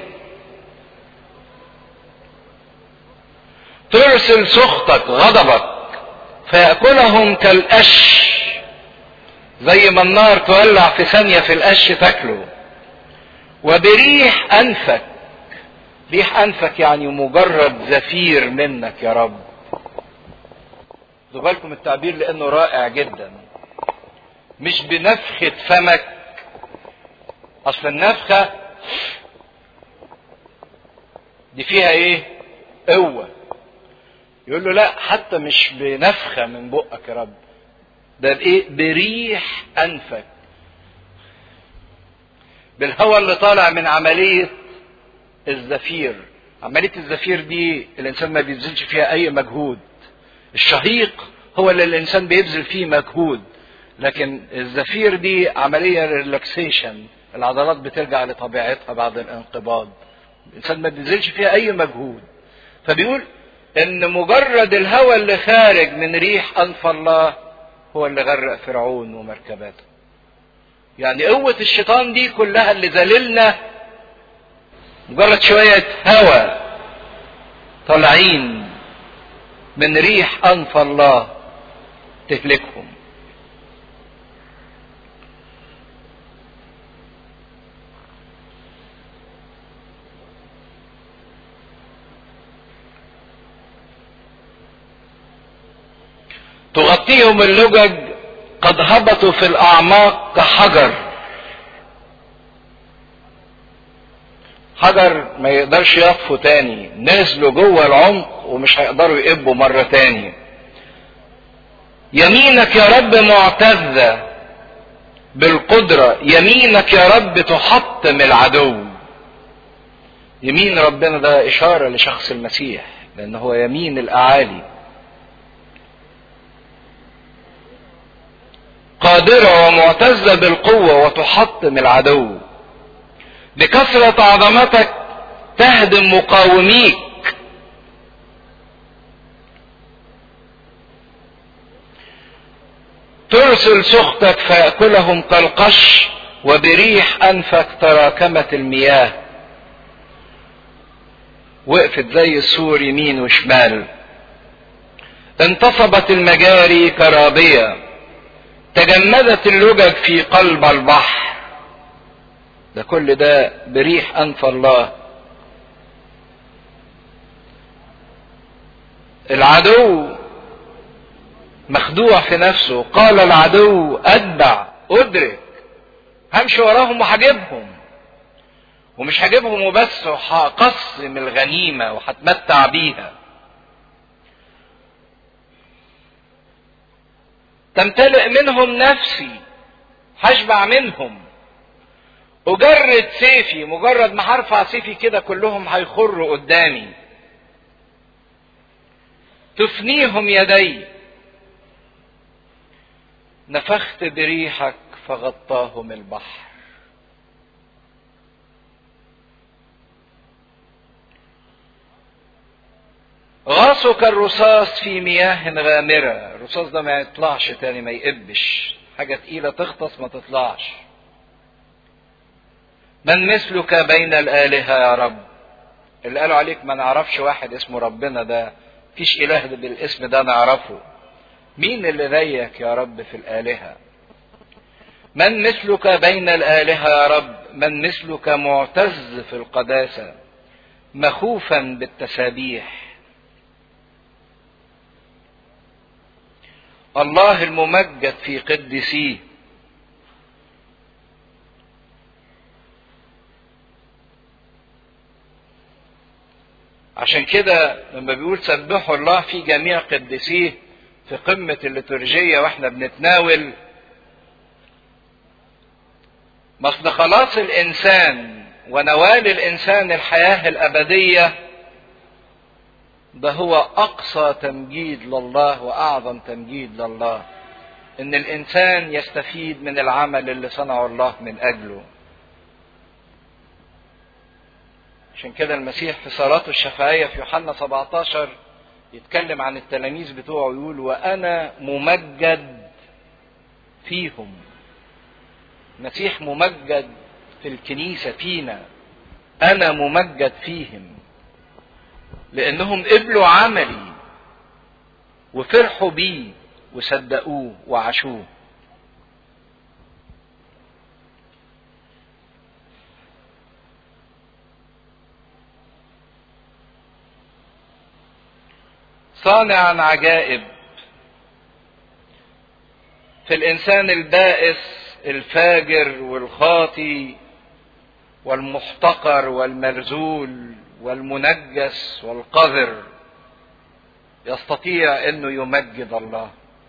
ترسل سخطك غضبك فيأكلهم كالقش، زي ما النار تولع في ثانية في القش تاكله. وبريح انفك، ريح انفك يعني مجرد زفير منك يا رب. خدوا بالكم التعبير لانه رائع جدا. مش بنفخة فمك، اصل النفخة دي فيها ايه؟ قوة. يقول له لا، حتى مش بنفخة من بقك يا رب، ده بايه؟ بريح انفك، بالهواء اللي طالع من عملية الزفير. عملية الزفير دي الانسان ما بيبذلش فيها اي مجهود. الشهيق هو اللي الانسان بيبذل فيه مجهود، لكن الزفير دي عملية ريلاكسيشن، العضلات بترجع لطبيعتها بعد الانقباض. الانسان ما بيبذلش فيها اي مجهود. فبيقول ان مجرد الهواء اللي خارج من ريح انف الله هو اللي غرق فرعون ومركباته. يعني قوة الشيطان دي كلها اللي ذللنا مجرد شوية هوا طالعين من ريح أنف الله تهلكهم. تغطيهم اللجج قد هبطوا في الأعماق كحجر. حجر ما يقدرش يطفو تاني، نزلوا جوه العمق ومش هيقدروا يقبوا مرة تاني. يمينك يا رب معتزة بالقدرة، يمينك يا رب تحطم العدو. يمين ربنا ده إشارة لشخص المسيح، لأنه هو يمين الأعالي. قادرة ومعتزة بالقوة وتحطم العدو. بكثرة عظمتك تهدم مقاوميك. ترسل سخطك فيأكلهم كالقش، وبريح أنفك تراكمت المياه. وقفت زي السور يمين وشمال. انتصبت المجاري كرابية، تجمدت اللجج في قلب البحر. ده كل ده بريح أنف الله. العدو مخدوع في نفسه. قال العدو أتبع أدرك، همشي وراهم وهجيبهم، ومش هجيبهم وبس، وهقسم الغنيمة وهتمتع بيها. تمتلئ منهم نفسي، هشبع منهم. أجرد سيفي، مجرد ما هرفع سيفي كده كلهم هيخروا قدامي. تفنيهم يدي، نفخت بريحك فغطاهم البحر. غاصوا كالرصاص في مياه غامرة. الرصاص ده ما يطلعش تاني، ما يقبش، حاجة تقيلة تغطس ما تطلعش. من مثلك بين الآلهة يا رب. اللي قالوا عليك ما نعرفش واحد اسمه ربنا، ده مفيش إله بالاسم ده نعرفه. مين اللي زيك يا رب في الآلهة؟ من مثلك بين الآلهة يا رب. من مثلك معتز في القداسة، مخوفا بالتسابيح. الله الممجد في قدسيه. عشان كده لما بيقول سبحوا الله في جميع قدسيه في قمة الليتورجية واحنا بنتناول، مصل خلاص الإنسان ونوال الإنسان الحياة الأبدية ده هو أقصى تمجيد لله وأعظم تمجيد لله، إن الإنسان يستفيد من العمل اللي صنعه الله من أجله. عشان كده المسيح في صلاته الشفاعية في يوحنا 17 يتكلم عن التلاميذ بتوعه، يقول وأنا ممجد فيهم. المسيح ممجد في الكنيسة فينا، أنا ممجد فيهم، لأنهم قبلوا عملي وفرحوا بيه وصدقوه وعاشوه. صانعا عجائب في الإنسان البائس الفاجر والخاطي والمحتقر والمرذول والمنجس والقذر، يستطيع انه يمجد الله.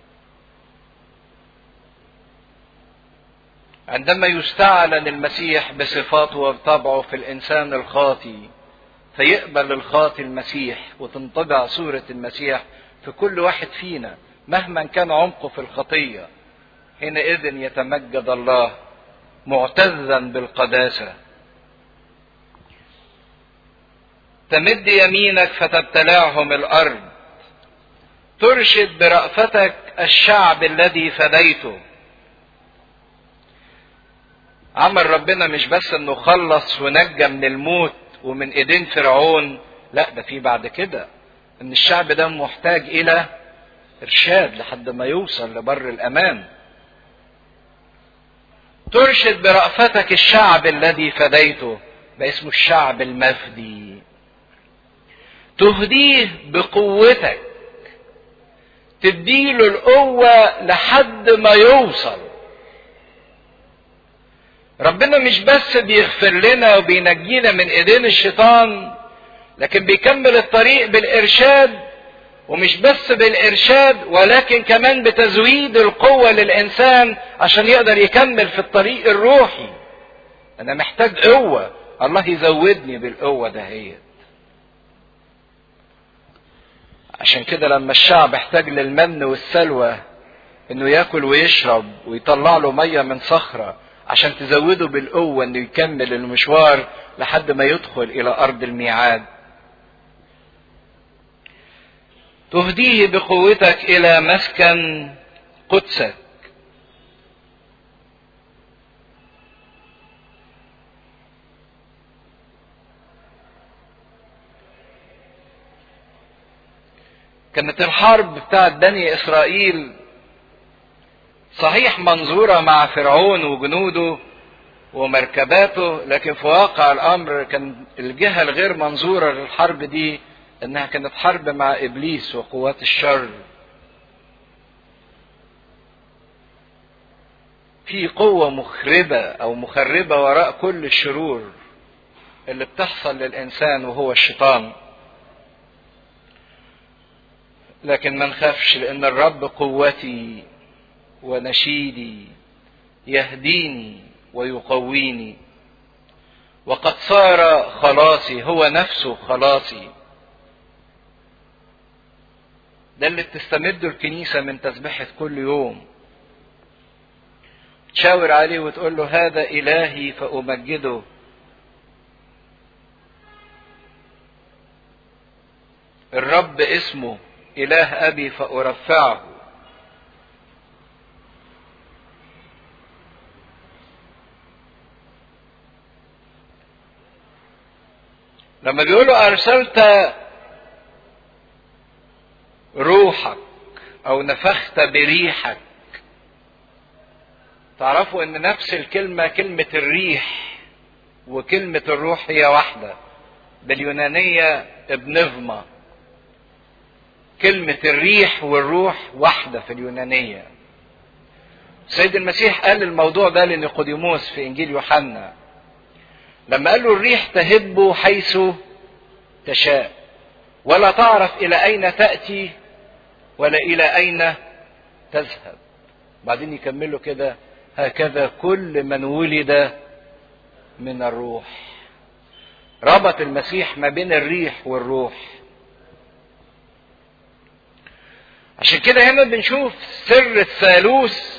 عندما يستعلن المسيح بصفاته وبطبعه في الانسان الخاطي، فيقبل الخاطي المسيح وتنطبع صورة المسيح في كل واحد فينا مهما كان عمقه في الخطية، حينئذ يتمجد الله معتزا بالقداسة. تمد يمينك فتبتلعهم الأرض، ترشد برأفتك الشعب الذي فديته. عمل ربنا مش بس انه خلص ونجى من الموت ومن ايدين فرعون، لا ده في بعد كده ان الشعب ده محتاج الى ارشاد لحد ما يوصل لبر الامان. ترشد برأفتك الشعب الذي فديته، بقى اسمه الشعب المفدي. تهديه بقوتك، تديله القوة لحد ما يوصل. ربنا مش بس بيغفر لنا وبينجينا من ايدين الشيطان، لكن بيكمل الطريق بالارشاد، ومش بس بالارشاد ولكن كمان بتزويد القوة للانسان عشان يقدر يكمل في الطريق الروحي. انا محتاج قوة، الله يزودني بالقوة دهيت. عشان كده لما الشعب احتاج للمن والسلوى انه ياكل ويشرب ويطلع له مية من صخرة عشان تزوده بالقوة انه يكمل المشوار لحد ما يدخل الى ارض الميعاد. تهديه بقوتك الى مسكن قدسك. كانت الحرب بتاعت بني اسرائيل صحيح منظورة مع فرعون وجنوده ومركباته، لكن في واقع الامر كان الجهة الغير منظورة للحرب دي انها كانت حرب مع ابليس وقوات الشر. في قوة مخربة او مخربة وراء كل الشرور اللي بتحصل للانسان وهو الشيطان. لكن ما نخافش، لان الرب قوتي ونشيدي يهديني ويقويني، وقد صار خلاصي، هو نفسه خلاصي. ده اللي بتستمده الكنيسة من تسبيحة كل يوم، تشاور عليه وتقول له هذا إلهي فأمجده. الرب اسمه إله أبي فأرفعه. لما بيقولوا أرسلت روحك أو نفخت بريحك، تعرفوا أن نفس الكلمة كلمة الريح وكلمة الروح هي واحدة، باليونانية ابنفما. كلمة الريح والروح واحدة في اليونانية. السيد المسيح قال الموضوع ده لنيقوديموس في إنجيل يوحنا لما قال له الريح تهب حيث تشاء ولا تعرف إلى أين تأتي ولا إلى أين تذهب. بعدين يكمله كده هكذا كل من ولد من الروح. ربط المسيح ما بين الريح والروح. عشان كده هنا بنشوف سر الثالوث.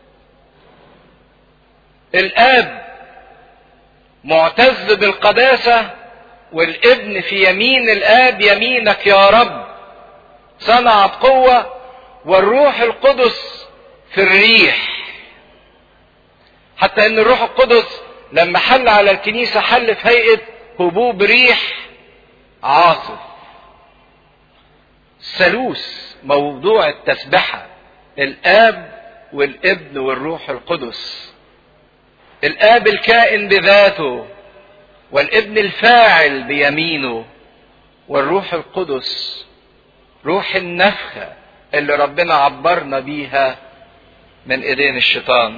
الآب معتز بالقداسة، والابن في يمين الآب، يمينك يا رب صنعت قوة، والروح القدس في الريح. حتى ان الروح القدس لما حل على الكنيسة حل في هيئة هبوب ريح عاصف. الثالوث موضوع التسبحة، الآب والابن والروح القدس. الآب الكائن بذاته، والابن الفاعل بيمينه، والروح القدس روح النفخة اللي ربنا عبرنا بيها من ايدين الشيطان.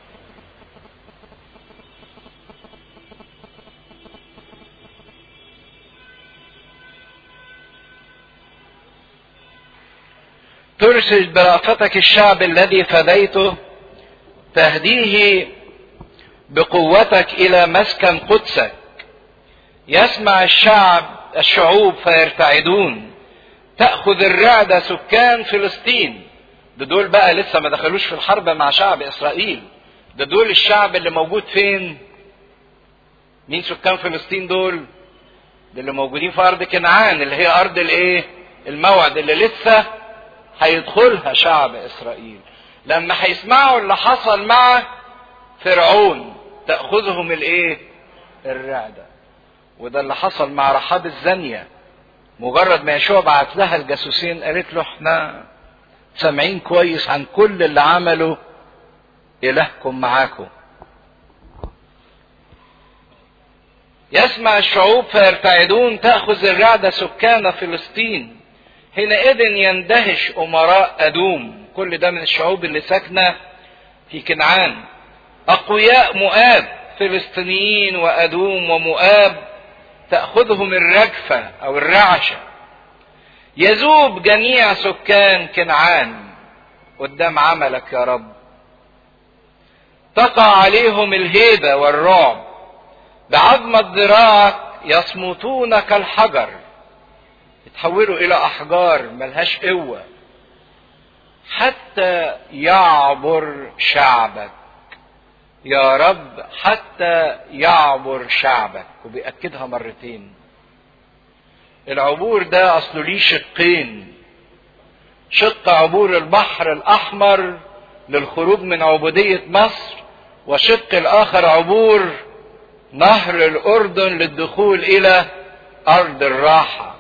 ترشد برأفتك الشعب الذي فديته، تهديه بقوتك إلى مسكن قدسك. يسمع الشعوب فيرتعدون، تأخذ الرعدة سكان فلسطين. دول بقى لسه ما دخلوش في الحرب مع شعب إسرائيل، دول الشعب اللي موجود فين؟ مين سكان فلسطين دول؟ اللي موجودين في أرض كنعان، اللي هي أرض الإيه؟ الموعد، اللي لسه هيدخلها شعب إسرائيل. لما هيسمعوا اللي حصل مع فرعون تأخذهم الايه؟ الرعدة. وده اللي حصل مع رحاب الزانية. مجرد ما يشوع بعت لها الجاسوسين قالت له احنا سامعين كويس عن كل اللي عمله إلهكم معاكم. يسمع الشعوب فيرتعدون، تأخذ الرعدة سكان فلسطين. حينئذ يندهش أمراء أدوم، كل ده من الشعوب اللي ساكنة في كنعان. أقوياء مؤاب، فلسطينيين وأدوم ومؤاب، تأخذهم الرجفة أو الرعشة. يذوب جميع سكان كنعان قدام عملك يا رب. تقع عليهم الهيبة والرعب، بعظمة ذراعك يصمتون كالحجر، يتحولوا إلى أحجار ملهاش قوة، حتى يعبر شعبك يا رب، حتى يعبر شعبك. وبيأكدها مرتين. العبور ده أصله ليه شقين: شق عبور البحر الأحمر للخروج من عبودية مصر، وشق الآخر عبور نهر الأردن للدخول إلى أرض الراحة.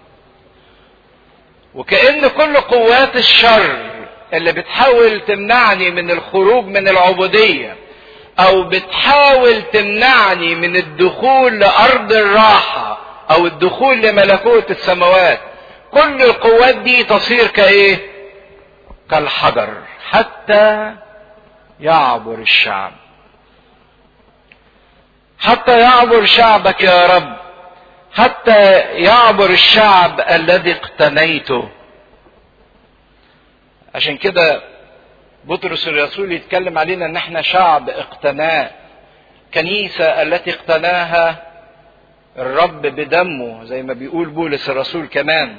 وكأن كل قوات الشر اللي بتحاول تمنعني من الخروج من العبودية، أو بتحاول تمنعني من الدخول لأرض الراحة أو الدخول لملكوت السماوات، كل القوات دي تصير كإيه؟ كالحجر، حتى يعبر الشعب. حتى يعبر شعبك يا رب، حتى يعبر الشعب الذي اقتنيته. عشان كده بطرس الرسول يتكلم علينا ان احنا شعب اقتناه، كنيسة التي اقتناها الرب بدمه، زي ما بيقول بولس الرسول كمان.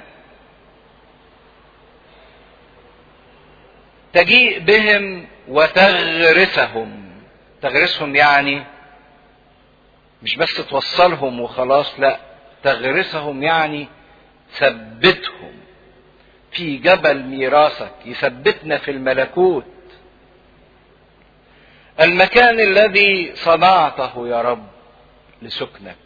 تجيء بهم وتغرسهم. تغرسهم يعني مش بس توصلهم وخلاص، لا، تغرسهم يعني ثبتهم في جبل ميراثك، يثبتنا في الملكوت، المكان الذي صنعته يا رب لسكنك،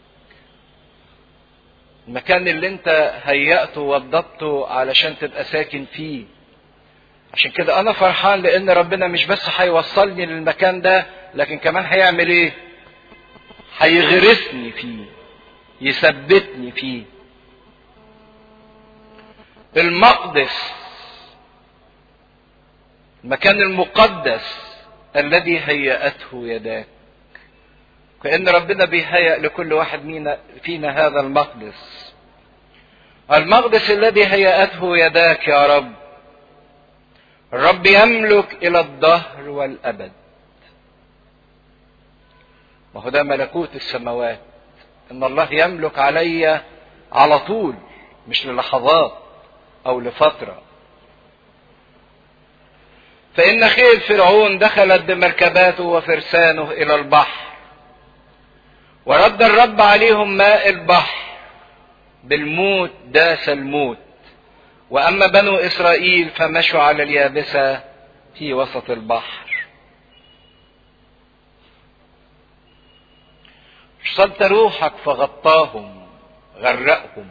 المكان اللي انت هيأته ووضبته علشان تبقى ساكن فيه. عشان كده انا فرحان، لان ربنا مش بس هيوصلني للمكان ده، لكن كمان هيعمل ايه؟ هيغرسني فيه، يثبتني فيه. المقدس، المكان المقدس الذي هيأته يداك. كأن ربنا بيهيأ لكل واحد فينا هذا المقدس. المقدس الذي هيأته يداك يا رب. الرب يملك إلى الدهر والأبد. ما هو ده ملكوت السماوات، إن الله يملك علي على طول، مش للحظات أو لفترة. فإن خيل فرعون دخلت بمركباته وفرسانه إلى البحر، ورد الرب عليهم ماء البحر، بالموت داس الموت. وأما بنو إسرائيل فمشوا على اليابسة في وسط البحر. ارسلت روحك فغطاهم، غرقهم.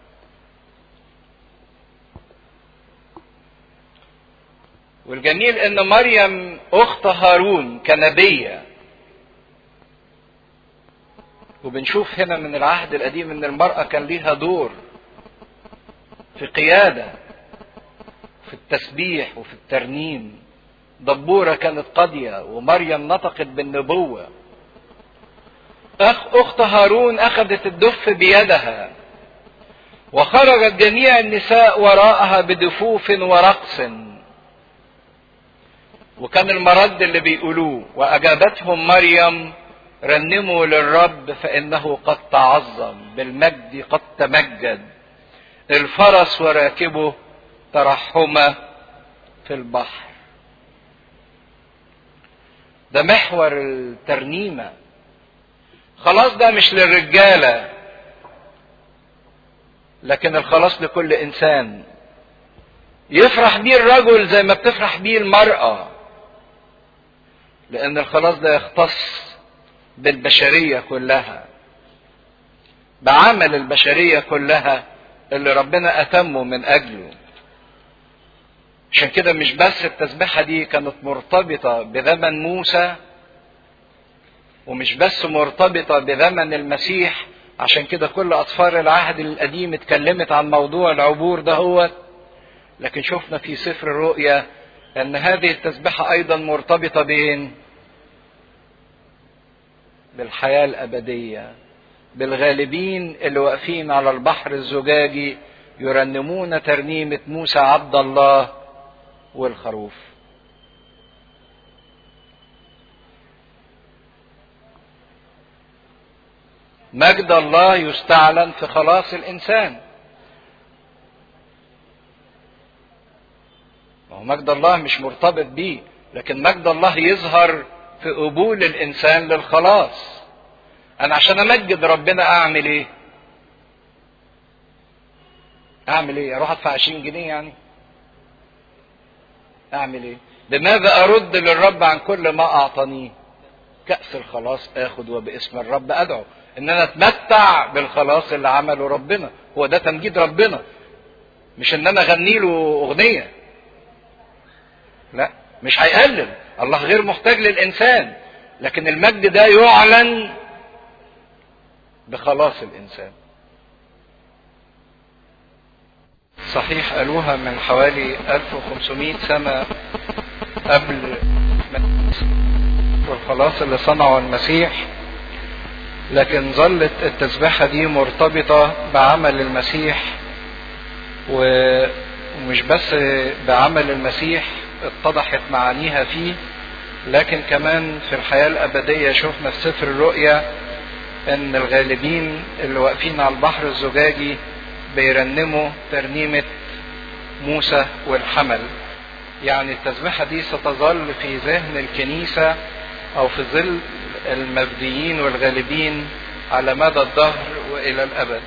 والجميل ان مريم اخت هارون كنبية، وبنشوف هنا من العهد القديم ان المرأة كان ليها دور في قيادة، في التسبيح وفي الترنيم. دبورة كانت قاضية، ومريم نطقت بالنبوة. اخت هارون اخذت الدف بيدها، وخرجت جميع النساء وراءها بدفوف ورقص. وكان المرد اللي بيقولوه: وأجابتهم مريم: رنموا للرب فإنه قد تعظم، بالمجد قد تمجد، الفرس وراكبه ترحما في البحر. ده محور الترنيمة. خلاص ده مش للرجالة، لكن الخلاص لكل إنسان. يفرح بيه الرجل زي ما بتفرح بيه المرأة، لأن الخلاص ده يختص بالبشرية كلها، بعمل البشرية كلها اللي ربنا أتمه من أجله. عشان كده مش بس التسبيحة دي كانت مرتبطة بزمن موسى، ومش بس مرتبطة بزمن المسيح، عشان كده كل أطفال العهد القديم اتكلمت عن موضوع العبور ده، لكن شفنا في سفر الرؤيا أن هذه التسبيحة أيضا مرتبطة بالحياة الأبدية، بالغالبين اللي واقفين على البحر الزجاجي يرنمون ترنيمة موسى عبد الله والخروف. مجد الله يستعلن في خلاص الإنسان. مجد الله مش مرتبط بيه، لكن مجد الله يظهر في قبول الإنسان للخلاص. أنا عشان أمجد ربنا أعمل إيه؟ أعمل إيه؟ أروح أدفع 20 جنيه يعني؟ أعمل إيه؟ بماذا أرد للرب عن كل ما أعطانيه؟ كأس الخلاص آخد وباسم الرب أدعو. إن أنا أتمتع بالخلاص اللي عمله ربنا، هو ده تمجيد ربنا. مش إن أنا أغني له أغنية. لا، مش هيقلل، الله غير محتاج للإنسان، لكن المجد ده يعلن بخلاص الإنسان. صحيح قالوها من حوالي 1500 سنة قبل والخلاص اللي صنعه المسيح، لكن ظلت التسبيحة دي مرتبطة بعمل المسيح، ومش بس بعمل المسيح اتضحت معانيها فيه، لكن كمان في الحياة الأبدية. شفنا في سفر الرؤيا ان الغالبين اللي واقفين على البحر الزجاجي بيرنموا ترنيمة موسى والحمل. يعني التسبيحة دي ستظل في ذهن الكنيسة او في ظل المفديين والغالبين على مدى الدهر والى الابد.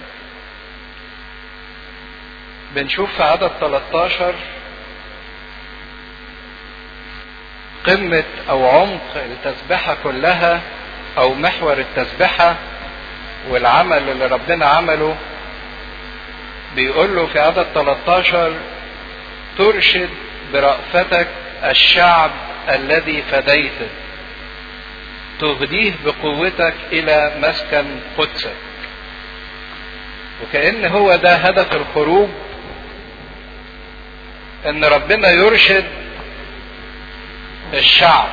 بنشوف في عدد 13 قمة او عمق التسبيحة كلها، او محور التسبيحة والعمل اللي ربنا عمله. بيقول له في عدد 13 ترشد برأفتك الشعب الذي فديته، تهديه بقوتك الى مسكن قدسك. وكأن هو ده هدف الخروج، ان ربنا يرشد الشعب.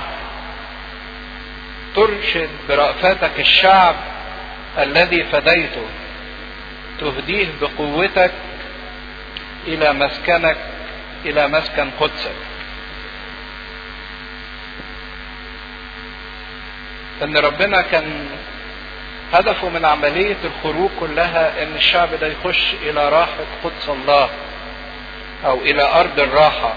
ترشد برأفتك الشعب الذي فديته، تهديه بقوتك الى مسكنك، الى مسكن قدسك. ان ربنا كان هدفه من عملية الخروج كلها ان الشعب ده يخش الى راحة قدس الله او الى ارض الراحة.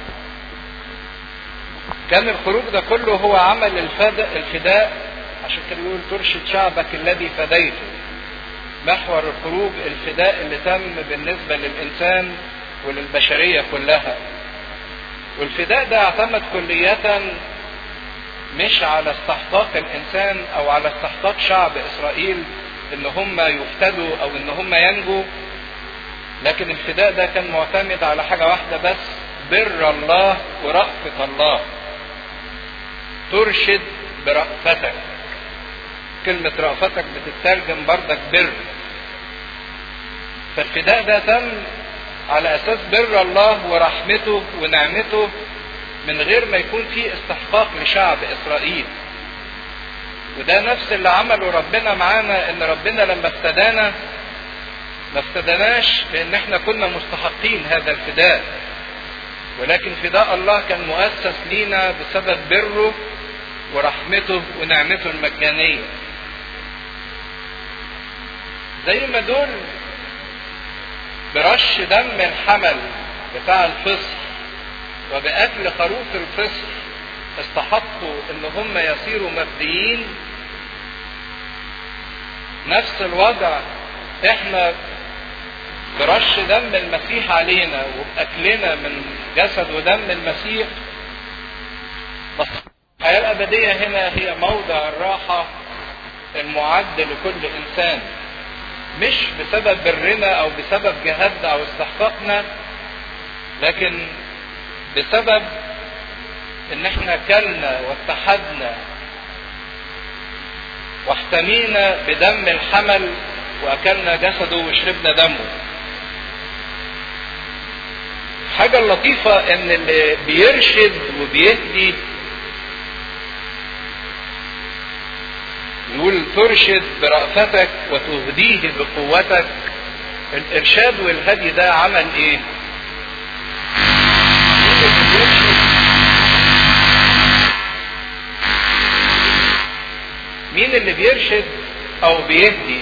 كان الخروج ده كله هو عمل الفداء، عشان كده يقول ترشد شعبك الذي فديته. محور الخروج الفداء اللي تم بالنسبة للإنسان وللبشرية كلها. والفداء ده اعتمد كلية مش على استحقاق الإنسان أو على استحقاق شعب إسرائيل إن هم يفتدوا أو إن هم ينجوا، لكن الفداء ده كان معتمد على حاجة واحدة بس، بر الله ورأفة الله. ترشد برأفتك، كلمة رأفتك بتترجم بردك بر. فالفداء ده تم على أساس بر الله ورحمته ونعمته، من غير ما يكون فيه استحقاق لشعب إسرائيل. وده نفس اللي عمله ربنا معانا، ان ربنا لما افتدانا ما افتداناش لان احنا كنا مستحقين هذا الفداء، ولكن فداء الله كان مؤسس لينا بسبب بره ورحمته ونعمته المجانية. زي ما دول برش دم الحمل بتاع الفصح وبأكل خروف الفصح استحقوا ان هم يصيروا مفديين، نفس الوضع احنا برش دم المسيح علينا وبأكلنا من جسد ودم المسيح. بس الحياة الأبدية هنا هي موضع الراحة المعد لكل انسان، مش بسبب برنا او بسبب جهادنا او استحقاقنا، لكن بسبب ان احنا كلنا واتحدنا واحتمينا بدم الحمل واكلنا جسده وشربنا دمه. حاجة اللطيفة ان اللي بيرشد وبيهدي يقول ترشد برأفتك وتهديه بقوتك. الارشاد والهدي ده عمل ايه؟ مين اللي بيرشد او بيهدي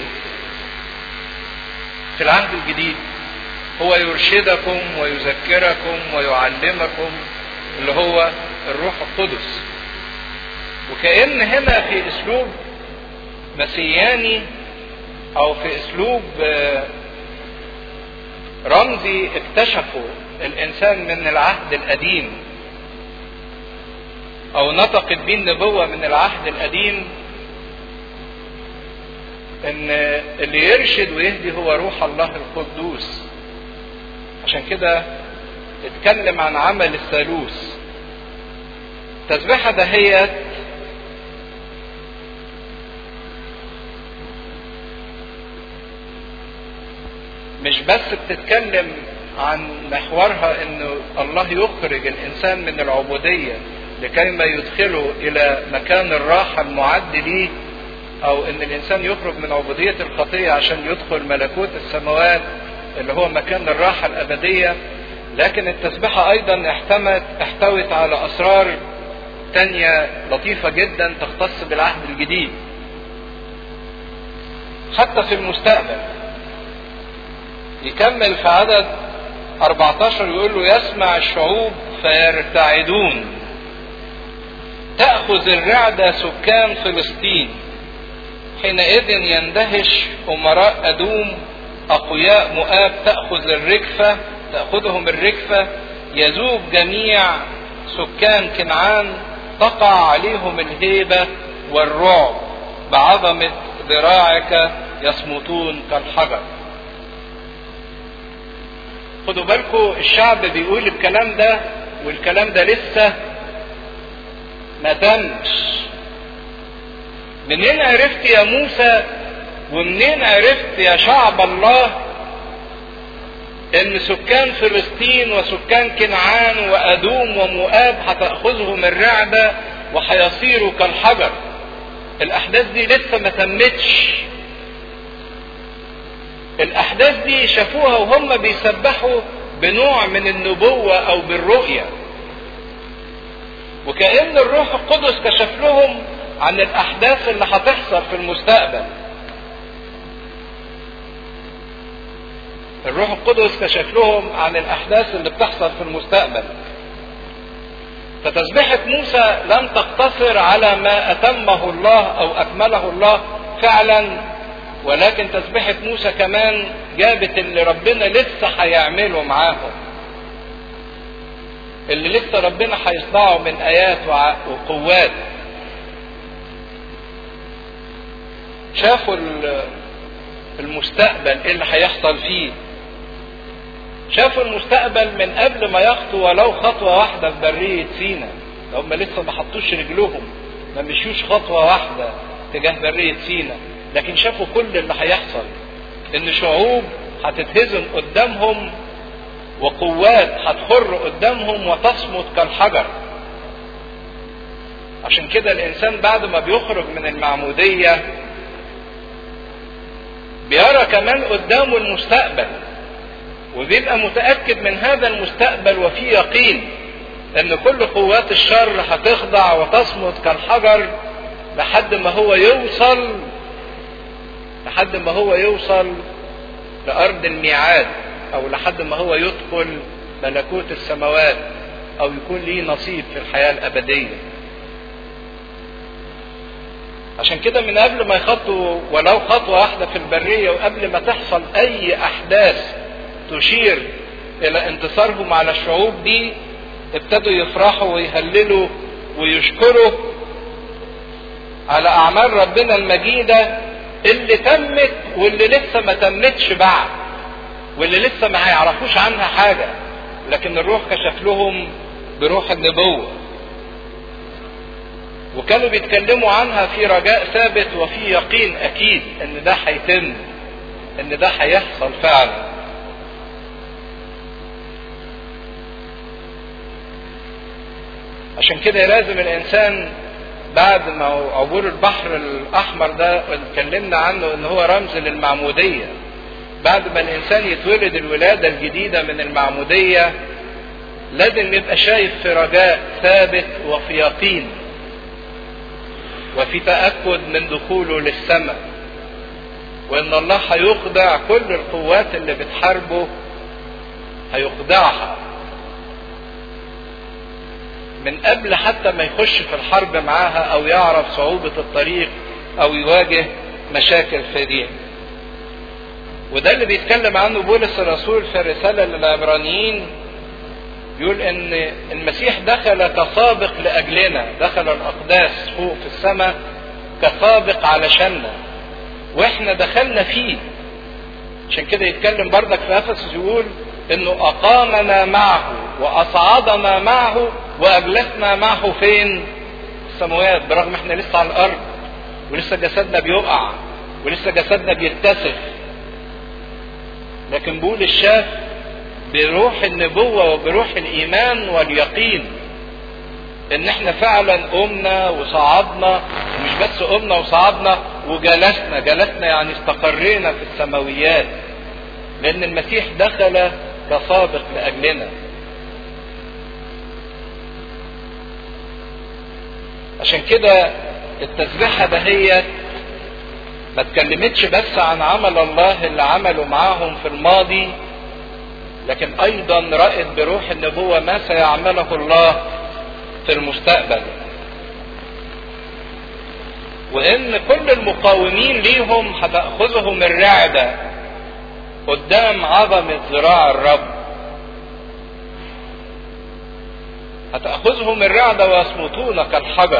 في العهد الجديد؟ هو يرشدكم ويذكركم ويعلمكم، اللي هو الروح القدس. وكأن هنا في اسلوب مسياني او في اسلوب رمزي اكتشفه الانسان من العهد القديم او نطقت به النبوة من العهد القديم، ان اللي يرشد ويهدي هو روح الله القدوس. عشان كده اتكلم عن عمل الثالوث. التسبيحة دهيت مش بس بتتكلم عن محورها ان الله يخرج الانسان من العبودية لكي ما يدخله الى مكان الراحة المعد ليه، او ان الانسان يخرج من عبودية الخطية عشان يدخل ملكوت السماوات اللي هو مكان الراحة الابدية، لكن التسبيحة ايضا احتوت على اسرار تانية لطيفة جدا تختص بالعهد الجديد. حتى في المستقبل يكمل في عدد 14 يقول له يسمع الشعوب فيرتعدون، تأخذ الرعدة سكان فلسطين، حينئذ يندهش أمراء أدوم، أقوياء مؤاب تأخذهم الرجفة، يذوب جميع سكان كنعان، تقع عليهم الهيبة والرعب، بعظمة ذراعك يصمتون كالحجر. خدوا بالكم الشعب بيقول الكلام ده، والكلام ده لسه ما تمش. منين عرفت يا موسى ومنين عرفت يا شعب الله ان سكان فلسطين وسكان كنعان وادوم ومؤاب هتأخذهم الرعدة وهيصيروا كالحجر؟ الاحداث دي لسه ما تمتش. الاحداث دي شافوها وهم بيسبحوا بنوع من النبوة او بالرؤية، وكأن الروح القدس كشف لهم عن الاحداث اللي هتحصل في المستقبل. الروح القدس كشف لهم عن الاحداث اللي بتحصل في المستقبل. فتسبيحة موسى لم تقتصر على ما اتمه الله او اكمله الله فعلا، ولكن تسبيحة موسى كمان جابت اللي ربنا لسه هيعمله معاهم، اللي لسه ربنا هيصنعه من ايات وقوات. شافوا المستقبل اللي هيحصل فيه، شافوا المستقبل من قبل ما يخطوا ولو خطوة واحدة في برية سينا. هم لسه ما حطوش رجلهم، ما مشيوش خطوة واحدة تجاه برية سينا، لكن شافوا كل اللي هيحصل، ان شعوب هتتهزم قدامهم وقوات هتخر قدامهم وتصمت كالحجر. عشان كده الانسان بعد ما بيخرج من المعمودية بيرى كمان قدامه المستقبل، وبيبقى متأكد من هذا المستقبل وفي يقين ان كل قوات الشر هتخضع وتصمت كالحجر لحد ما هو يوصل لأرض الميعاد، او لحد ما هو يدخل ملكوت السماوات، او يكون ليه نصيب في الحياة الابدية. عشان كده من قبل ما يخطوا ولو خطوة واحدة في البرية، وقبل ما تحصل اي احداث تشير الى انتصارهم على الشعوب دي، ابتدوا يفرحوا ويهللوا ويشكروا على اعمال ربنا المجيدة اللي تمت واللي لسه ما تمتش بعد، واللي لسه ما هيعرفوش عنها حاجة، لكن الروح كشف لهم بروح النبوة، وكانوا بيتكلموا عنها في رجاء ثابت وفي يقين اكيد ان ده هيتم، ان ده هيحصل فعلا. عشان كده لازم الانسان بعد ما عبور البحر الاحمر ده اتكلمنا عنه ان هو رمز للمعمودية، بعد ما الانسان يتولد الولادة الجديدة من المعمودية لازم يبقى شايف في رجاء ثابت وفي يقين وفي تأكد من دخوله للسماء، وان الله هيخضع كل القوات اللي بتحاربه، هيخضعها من قبل حتى ما يخش في الحرب معاها او يعرف صعوبة الطريق او يواجه مشاكل في دين. وده اللي بيتكلم عنه بولس الرسول في الرسالة للعبرانيين، يقول ان المسيح دخل كسابق لاجلنا، دخل الاقداس فوق في السماء كسابق علشاننا واحنا دخلنا فيه. عشان كده يتكلم بردك في افسس يقول انه اقامنا معه واصعدنا معه واجلسنا معه فين؟ السماوات، برغم احنا لسه على الارض ولسه جسدنا بيقع ولسه جسدنا بيتسخ، لكن بولس شاف بروح النبوة وبروح الايمان واليقين ان احنا فعلا قمنا وصعدنا، ومش بس قمنا وصعدنا وجلسنا يعني استقرينا في السماويات، لان المسيح دخل كسابق لاجلنا. عشان كده التسبيحة دهيت ما اتكلمتش بس عن عمل الله اللي عمله معاهم في الماضي، لكن ايضا رأت بروح النبوة ما سيعمله الله في المستقبل، وان كل المقاومين ليهم هتأخذهم الرعدة قدام عظمة ذراع الرب، هتأخذهم الرعدة ويصمتون كالحجر.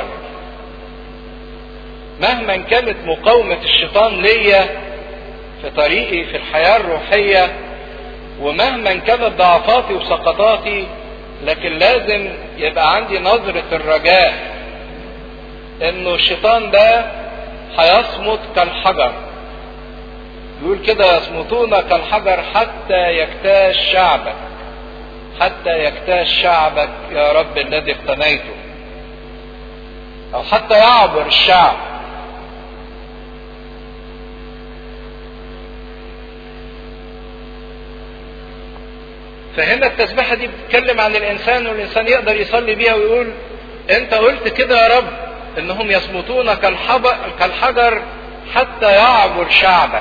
مهما كانت مقاومة الشيطان ليا في طريقي في الحياة الروحية، ومهما كانت ضعفاتي وسقطاتي، لكن لازم يبقى عندي نظرة الرجاء انه الشيطان ده هيصمت كالحجر. يقول كده يصمتون كالحجر حتى يجتاز شعبك، حتى يجتاز شعبك يا رب الذي اقتنيته، او حتى يعبر الشعب. فهنا التسبيحة دي بتتكلم عن الانسان، والانسان يقدر يصلي بيها ويقول انت قلت كده يا رب انهم يصمتون كالحجر حتى يعبر شعبك،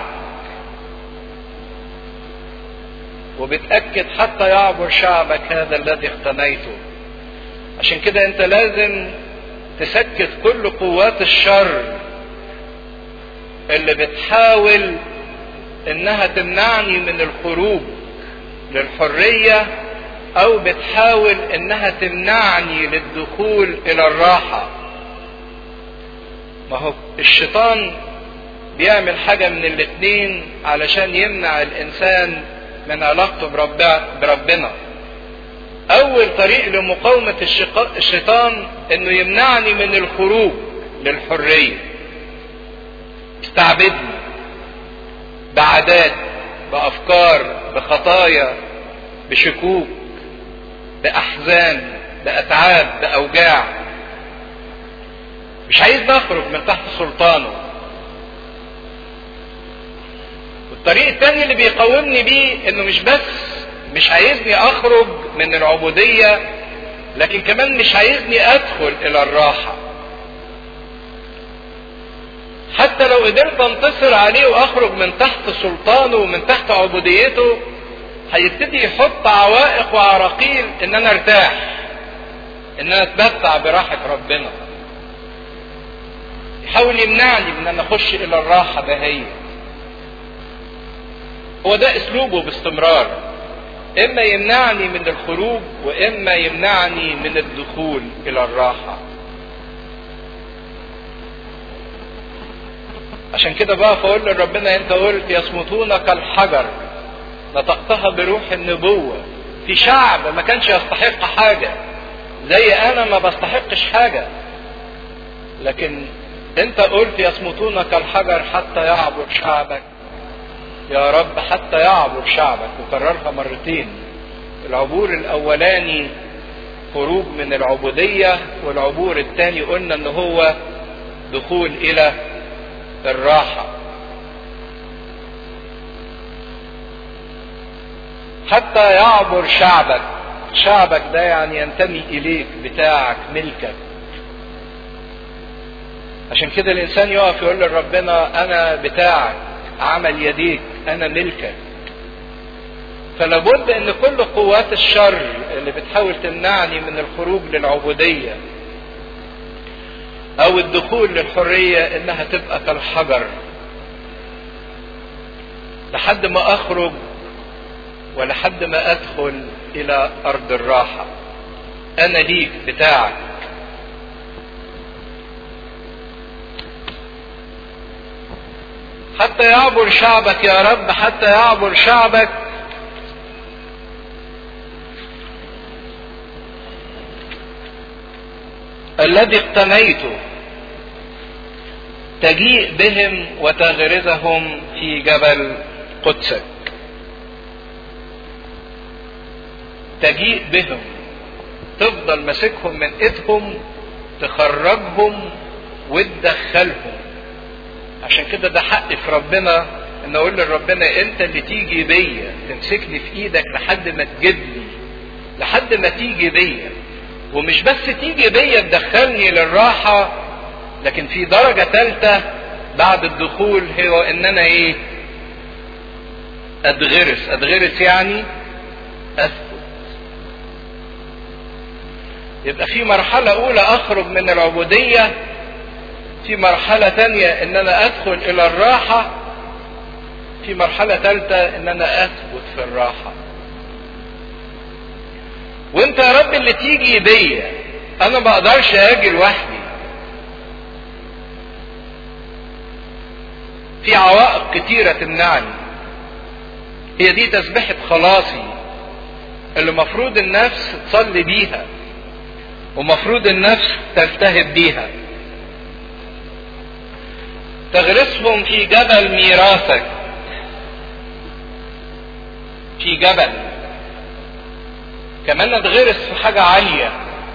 وبتأكد حتى يعبر شعبك هذا الذي اقتنيته. عشان كده انت لازم تسكت كل قوات الشر اللي بتحاول انها تمنعني من الخروج للحرية، او بتحاول انها تمنعني للدخول الى الراحة. ما هو الشيطان بيعمل حاجة من الاتنين علشان يمنع الانسان من علاقته بربنا. اول طريق لمقاومة الشيطان انه يمنعني من الخروج للحرية، يستعبدني بعادات، بافكار، بخطايا، بشكوك، باحزان، باتعاب، باوجاع. مش عايز نخرج من تحت سلطانه. والطريق الثاني اللي بيقاومني بيه انه مش بس مش عايزني اخرج من العبودية، لكن كمان مش عايزني ادخل الى الراحة. حتى لو قدرت انتصر عليه واخرج من تحت سلطانه ومن تحت عبوديته، هيبتدي يحط عوائق وعراقيل ان انا ارتاح، ان انا اتمتع براحة ربنا. يحاول يمنعني من ان اخش الى الراحة دهية. هو ده اسلوبه باستمرار، اما يمنعني من الخروج واما يمنعني من الدخول الى الراحة. عشان كده بقى فاقول لربنا انت قلت يصمتون كالحجر، نطقتها بروح النبوة في شعب ما كانش يستحق حاجة، زي انا ما بستحقش حاجة، لكن انت قلت يصمتون كالحجر حتى يعبر شعبك. يا رب حتى يعبر شعبك، وكررها مرتين. العبور الاولاني خروج من العبودية، والعبور الثاني قلنا ان هو دخول الى الراحة. حتى يعبر شعبك، شعبك ده يعني ينتمي اليك، بتاعك، ملكك. عشان كده الانسان يقف يقول لربنا انا بتاعك، عمل يديك، انا ملكك. فلابد ان كل قوات الشر اللي بتحاول تمنعني من الخروج للعبودية او الدخول للحرية انها تبقى كالحجر لحد ما اخرج ولحد ما ادخل الى ارض الراحة. انا ليك، بتاعك. حتى يعبر شعبك يا رب، حتى يعبر شعبك. الذي اقتنيته تجيء بهم وتغرزهم في جبل قدسك. تجيء بهم، تفضل ماسكهم من ايدهم، تخرجهم وتدخلهم. عشان كده ده حق في ربنا ان اقول لربنا انت اللي تيجي بيا، تمسكني في ايدك لحد ما تجيبني، لحد ما تيجي بيا. ومش بس تيجي بيا تدخلني للراحة، لكن في درجة ثالثة بعد الدخول، هو ان انا ايه؟ اتغرس. اتغرس يعني اثبت. يبقى في مرحلة اولى اخرج من العبودية، في مرحلة تانية ان انا ادخل الى الراحة، في مرحلة ثالثة ان انا اثبت في الراحة. وانت يا رب اللي تيجي بيا، انا ما اقدرش اجي لوحدي. في عوائق كتيرة تمنعني. هي دي تسبيحة خلاصي اللي مفروض النفس تصلي بيها، ومفروض النفس تلتهب بيها. تغرسهم في جبل ميراثك. في جبل، كمان اتغرس في حاجة عالية.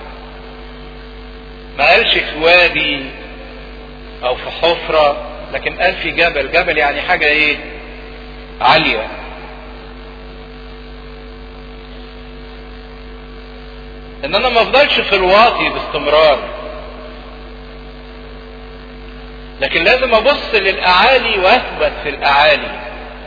ما قالش في وادي او في حفرة، لكن قال في جبل. جبل يعني حاجة ايه؟ عالية. ان انا ما افضلش في الواطي باستمرار، لكن لازم ابص للاعالي واثبت في الاعالي.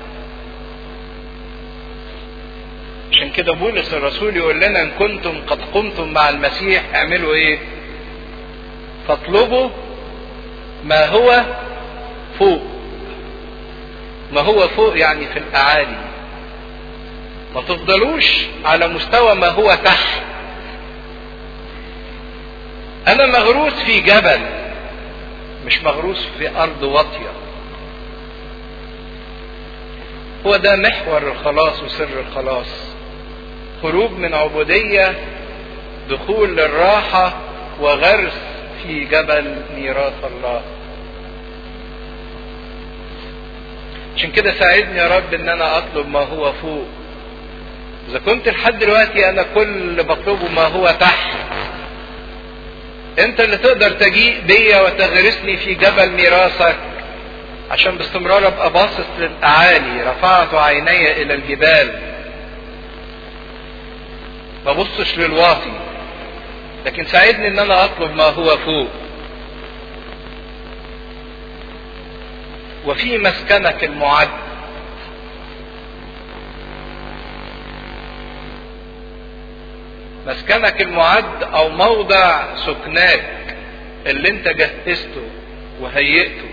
عشان كده بولس الرسول يقول لنا ان كنتم قد قمتم مع المسيح اعملوا ايه؟ فاطلبوا ما هو فوق. ما هو فوق يعني في الاعالي. ما تفضلوش على مستوى ما هو تحت. انا مغروس في جبل، مش مغروس في ارض واطية. هو ده محور الخلاص وسر الخلاص. خروج من عبودية، دخول للراحة، وغرس في جبل ميراث الله. عشان كده ساعدني يا رب ان انا اطلب ما هو فوق. اذا كنت لحد دلوقتي انا كل اللي بطلبه ما هو تحت، انت اللي تقدر تجيء بيا وتغرسني في جبل ميراثك، عشان باستمرار ابقى باصص للاعالي. رفعت عيني الى الجبال، ما بصش للواطي، لكن ساعدني ان انا اطلب ما هو فوق. وفي مسكنك المعد. مسكنك المعد او موضع سكناك اللي انت جهزته وهيئته.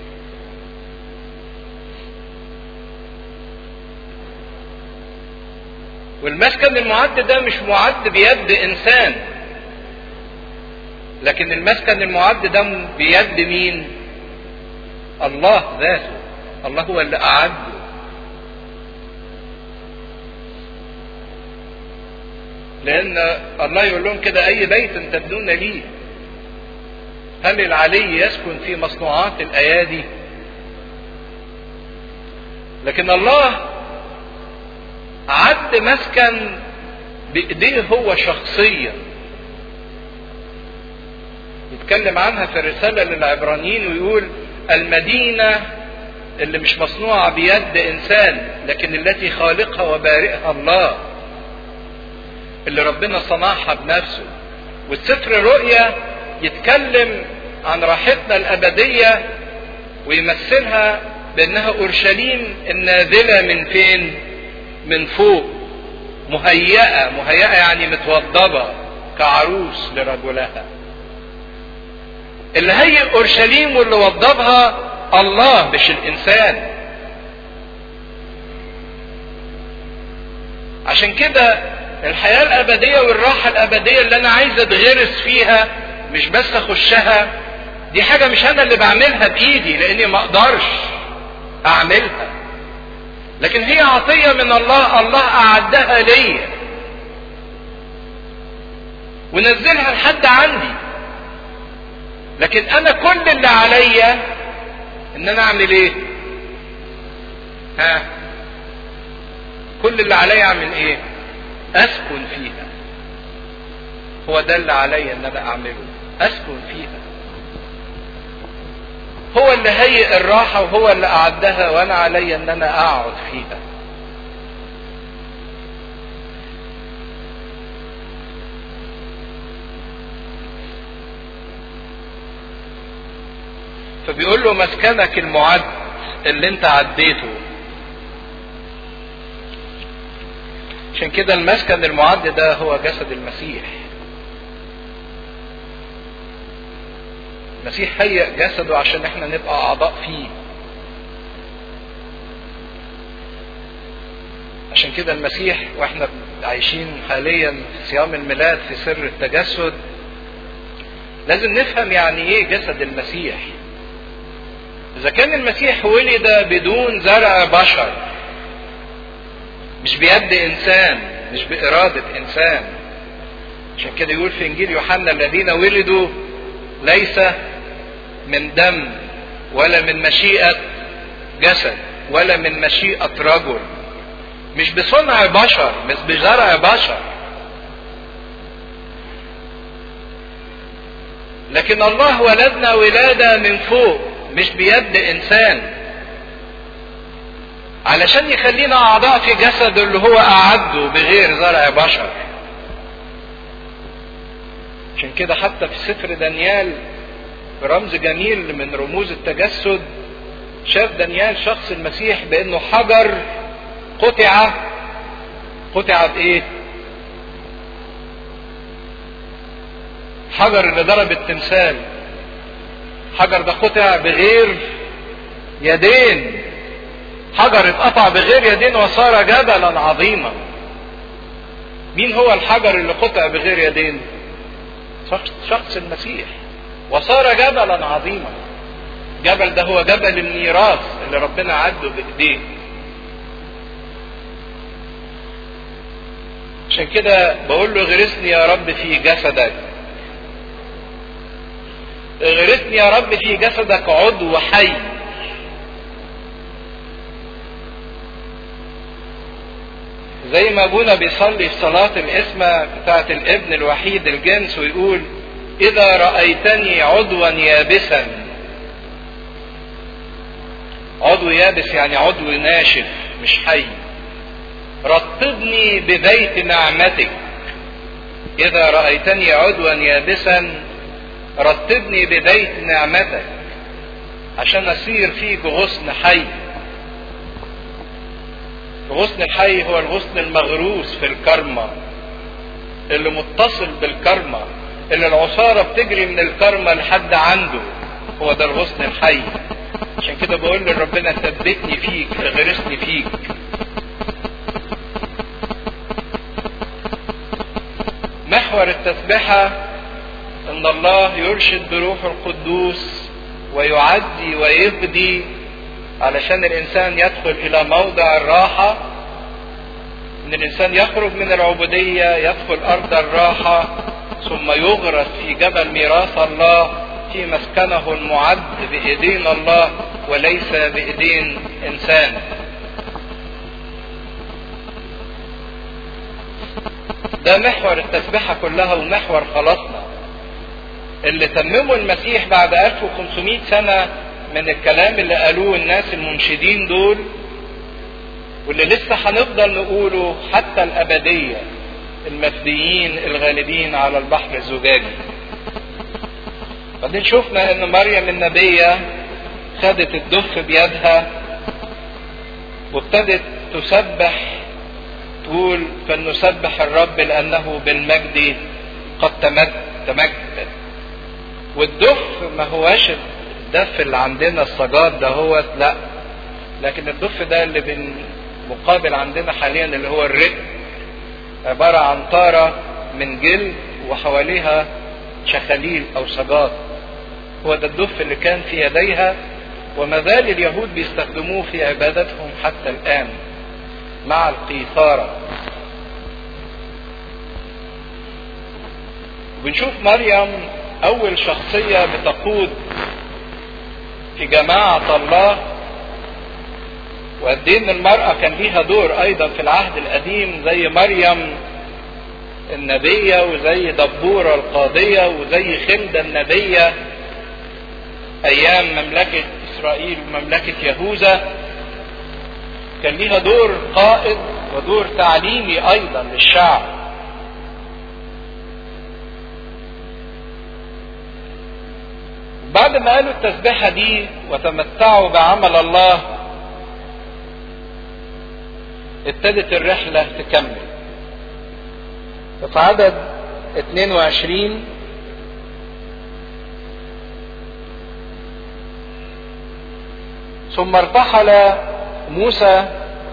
والمسكن المعد ده مش معد بيد انسان، لكن المسكن المعد ده بيد مين؟ الله ذاته، الله هو اللي أعده. لأن الله يقول لهم كده: أي بيت تبنون لي، هل العلي يسكن في مصنوعات الأيادي؟ لكن الله عد مسكن بإيديه هو شخصيا، يتكلم عنها في الرسالة للعبرانيين ويقول: المدينة اللي مش مصنوعة بيد إنسان لكن التي خالقها وبارئها الله، اللي ربنا صنعها بنفسه. والسفر الرؤيا يتكلم عن راحتنا الأبدية ويمثلها بأنها أورشليم النازلة من فين؟ من فوق، مهيئة يعني متوضبة كعروس لرجلها. اللي هيئ أورشليم واللي وضبها الله مش الإنسان. عشان كده الحياة الأبدية والراحة الأبدية اللي أنا عايز أتغرس فيها، مش بس أخشها، دي حاجة مش أنا اللي بعملها بإيدي لأني ما أقدرش أعملها، لكن هي عطية من الله، الله أعدها ليا ونزلها لحد عندي. لكن أنا كل اللي عليا إن أنا أعمل إيه؟ كل اللي عليا أعمل إيه؟ أسكن فيها. هو ده اللي عليا إن أنا أعمله، أسكن فيها. هو اللي هيئ الراحة وهو اللي أعدها، وأنا عليا إن أنا أقعد فيها. فبيقول له: مسكنك المعد اللي انت عديته. عشان كده المسكن المعد ده هو جسد المسيح. المسيح هيئ جسده عشان احنا نبقى اعضاء فيه. عشان كده المسيح واحنا عايشين حاليا في صيام الميلاد في سر التجسد، لازم نفهم يعني ايه جسد المسيح. إذا كان المسيح ولد بدون زرع بشر، مش بيد إنسان، مش بإرادة إنسان، عشان كده يقول في إنجيل يوحنا: الذين ولدوا ليس من دم ولا من مشيئة جسد ولا من مشيئة رجل، مش بصنع بشر، مش بزرع بشر. لكن الله ولدنا ولادة من فوق، مش بيد انسان، علشان يخلينا اعضاء في جسد اللي هو اعده بغير زرع بشر. عشان كده حتى في سفر دانيال رمز جميل من رموز التجسد، شاف دانيال شخص المسيح بانه حجر قطع بايه؟ حجر اللي ضرب التمثال، حجر ده قطع بغير يدين، حجر اتقطع بغير يدين وصار جبلا عظيما. مين هو الحجر اللي قطع بغير يدين؟ شخص المسيح، وصار جبلا عظيما. جبل ده هو جبل الميراث اللي ربنا عده بايديه. عشان كده بقول له: غرسني يا رب في جسدك، غرسني يا رب في جسدك عضو حي. زي ما ابونا بيصلي في صلاة القسمة بتاعة الابن الوحيد الجنس ويقول: إذا رأيتني عضوا يابسا. عضو يابس يعني عضو ناشف مش حي. رطبني ببيت نعمتك. إذا رأيتني عضوا يابسا رطبني ببيت نعمتك، عشان أصير فيك غصن حي. الغصن الحي هو الغصن المغروس في الكرمة، اللي متصل بالكرمة، اللي العصارة بتجري من الكرمة لحد عنده، هو ده الغصن الحي. عشان كده بقول لربنا: ثبتني فيك، اغرسني فيك. محور التسبيحة ان الله يرشد بروح القدوس ويعزي ويفدي علشان الانسان يدخل الى موضع الراحة، ان الانسان يخرج من العبودية يدخل ارض الراحة ثم يغرس في جبل ميراث الله في مسكنه المعد بايدين الله وليس بايدين انسان. ده محور التسبيحة كلها ومحور خلاصنا اللي تممه المسيح بعد 1500 سنة من الكلام اللي قالوه الناس المنشدين دول، واللي لسه هنفضل نقوله حتى الأبدية، المفديين الغالبين على البحر الزجاجي. بعدين شفنا ان مريم النبية خدت الدف بيدها وابتدت تسبح، تقول فلنسبح الرب لأنه بالمجد قد تمجد. والدف ما هواش الدف اللي عندنا الصجاد ده هو، لا، لكن الدف ده اللي مقابل عندنا حاليا اللي هو الرق، عبارة عن طارة من جلد وحواليها شخاليل او صجاد. هو ده الدف اللي كان في يديها، وما زال اليهود بيستخدموه في عبادتهم حتى الآن مع القيثارة. بنشوف مريم أول شخصية بتقود في جماعة الله، وقد ايه ان المرأة كان ليها دور أيضا في العهد القديم، زي مريم النبية وزي دبورة القاضية وزي خلدة النبية أيام مملكة إسرائيل ومملكة يهوذا. كان ليها دور قائد ودور تعليمي أيضا للشعب. بعد ما قالوا التسبيحة دي وتمتعوا بعمل الله، ابتدت الرحلة تكمل. في عدد 22 ثم ارتحل موسى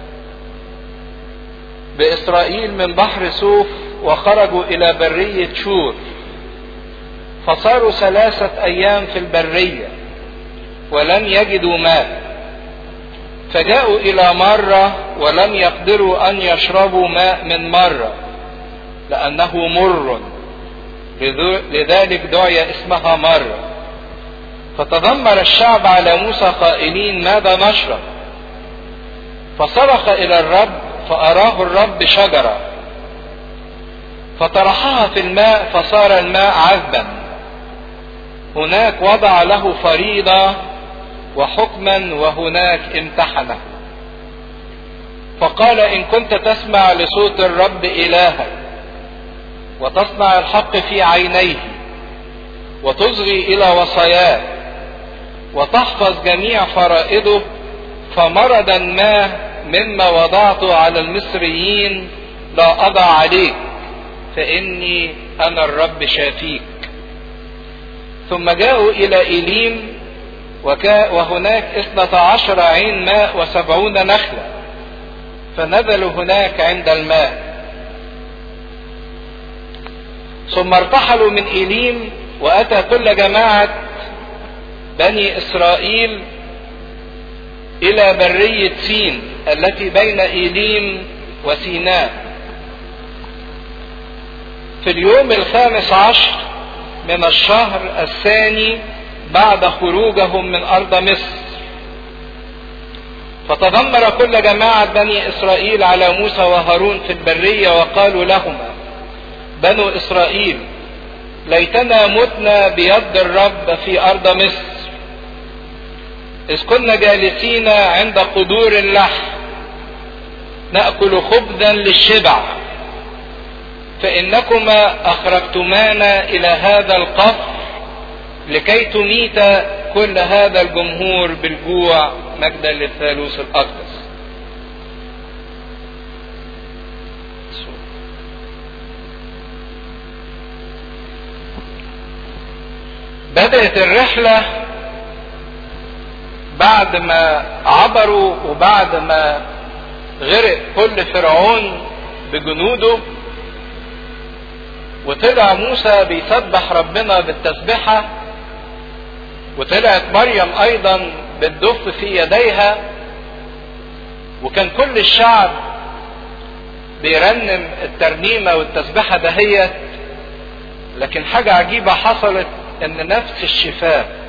بإسرائيل من بحر سوف وخرجوا إلى برية شور، فصاروا 3 أيام في البرية ولم يجدوا ماء، فجاءوا إلى مرة ولم يقدروا أن يشربوا ماء من مرة لأنه مر، لذلك دعي اسمها مرة. فتذمر الشعب على موسى قائلين ماذا نشرب؟ فصرخ إلى الرب فأراه الرب شجرة فطرحها في الماء فصار الماء عذبا. هناك وضع له فريضة وحكما وهناك امتحنه. فقال إن كنت تسمع لصوت الرب إلهك وتصنع الحق في عينيه وتصغي إلى وصاياه وتحفظ جميع فرائضه، فمرضا ما مما وضعته على المصريين لا أضع عليك، فإني أنا الرب شافيك. ثم جاءوا إلى إيليم وهناك 12 عين ماء و70 نخلة، فنزلوا هناك عند الماء. ثم ارتحلوا من إيليم وأتى كل جماعة بني إسرائيل إلى برية سين التي بين إيليم وسيناء في اليوم 15 من الشهر الثاني بعد خروجهم من أرض مصر. فتذمر كل جماعة بني إسرائيل على موسى وهارون في البرية وقالوا لهما بنو إسرائيل ليتنا متنا بيد الرب في أرض مصر إذ كنا جالسين عند قدور اللحم نأكل خبزا للشبع، فإنكما أخرجتمانا إلى هذا القفر لكي تميت كل هذا الجمهور بالجوع مجدا للثالوث الأقدس. بدأت الرحلة بعد ما عبروا وبعد ما غرق كل فرعون بجنوده، وطلع موسى بيسبح ربنا بالتسبحة وطلعت مريم ايضا بتدف في يديها، وكان كل الشعب بيرنم الترنيمة والتسبيحة دهيت. لكن حاجة عجيبة حصلت، ان نفس الشفاء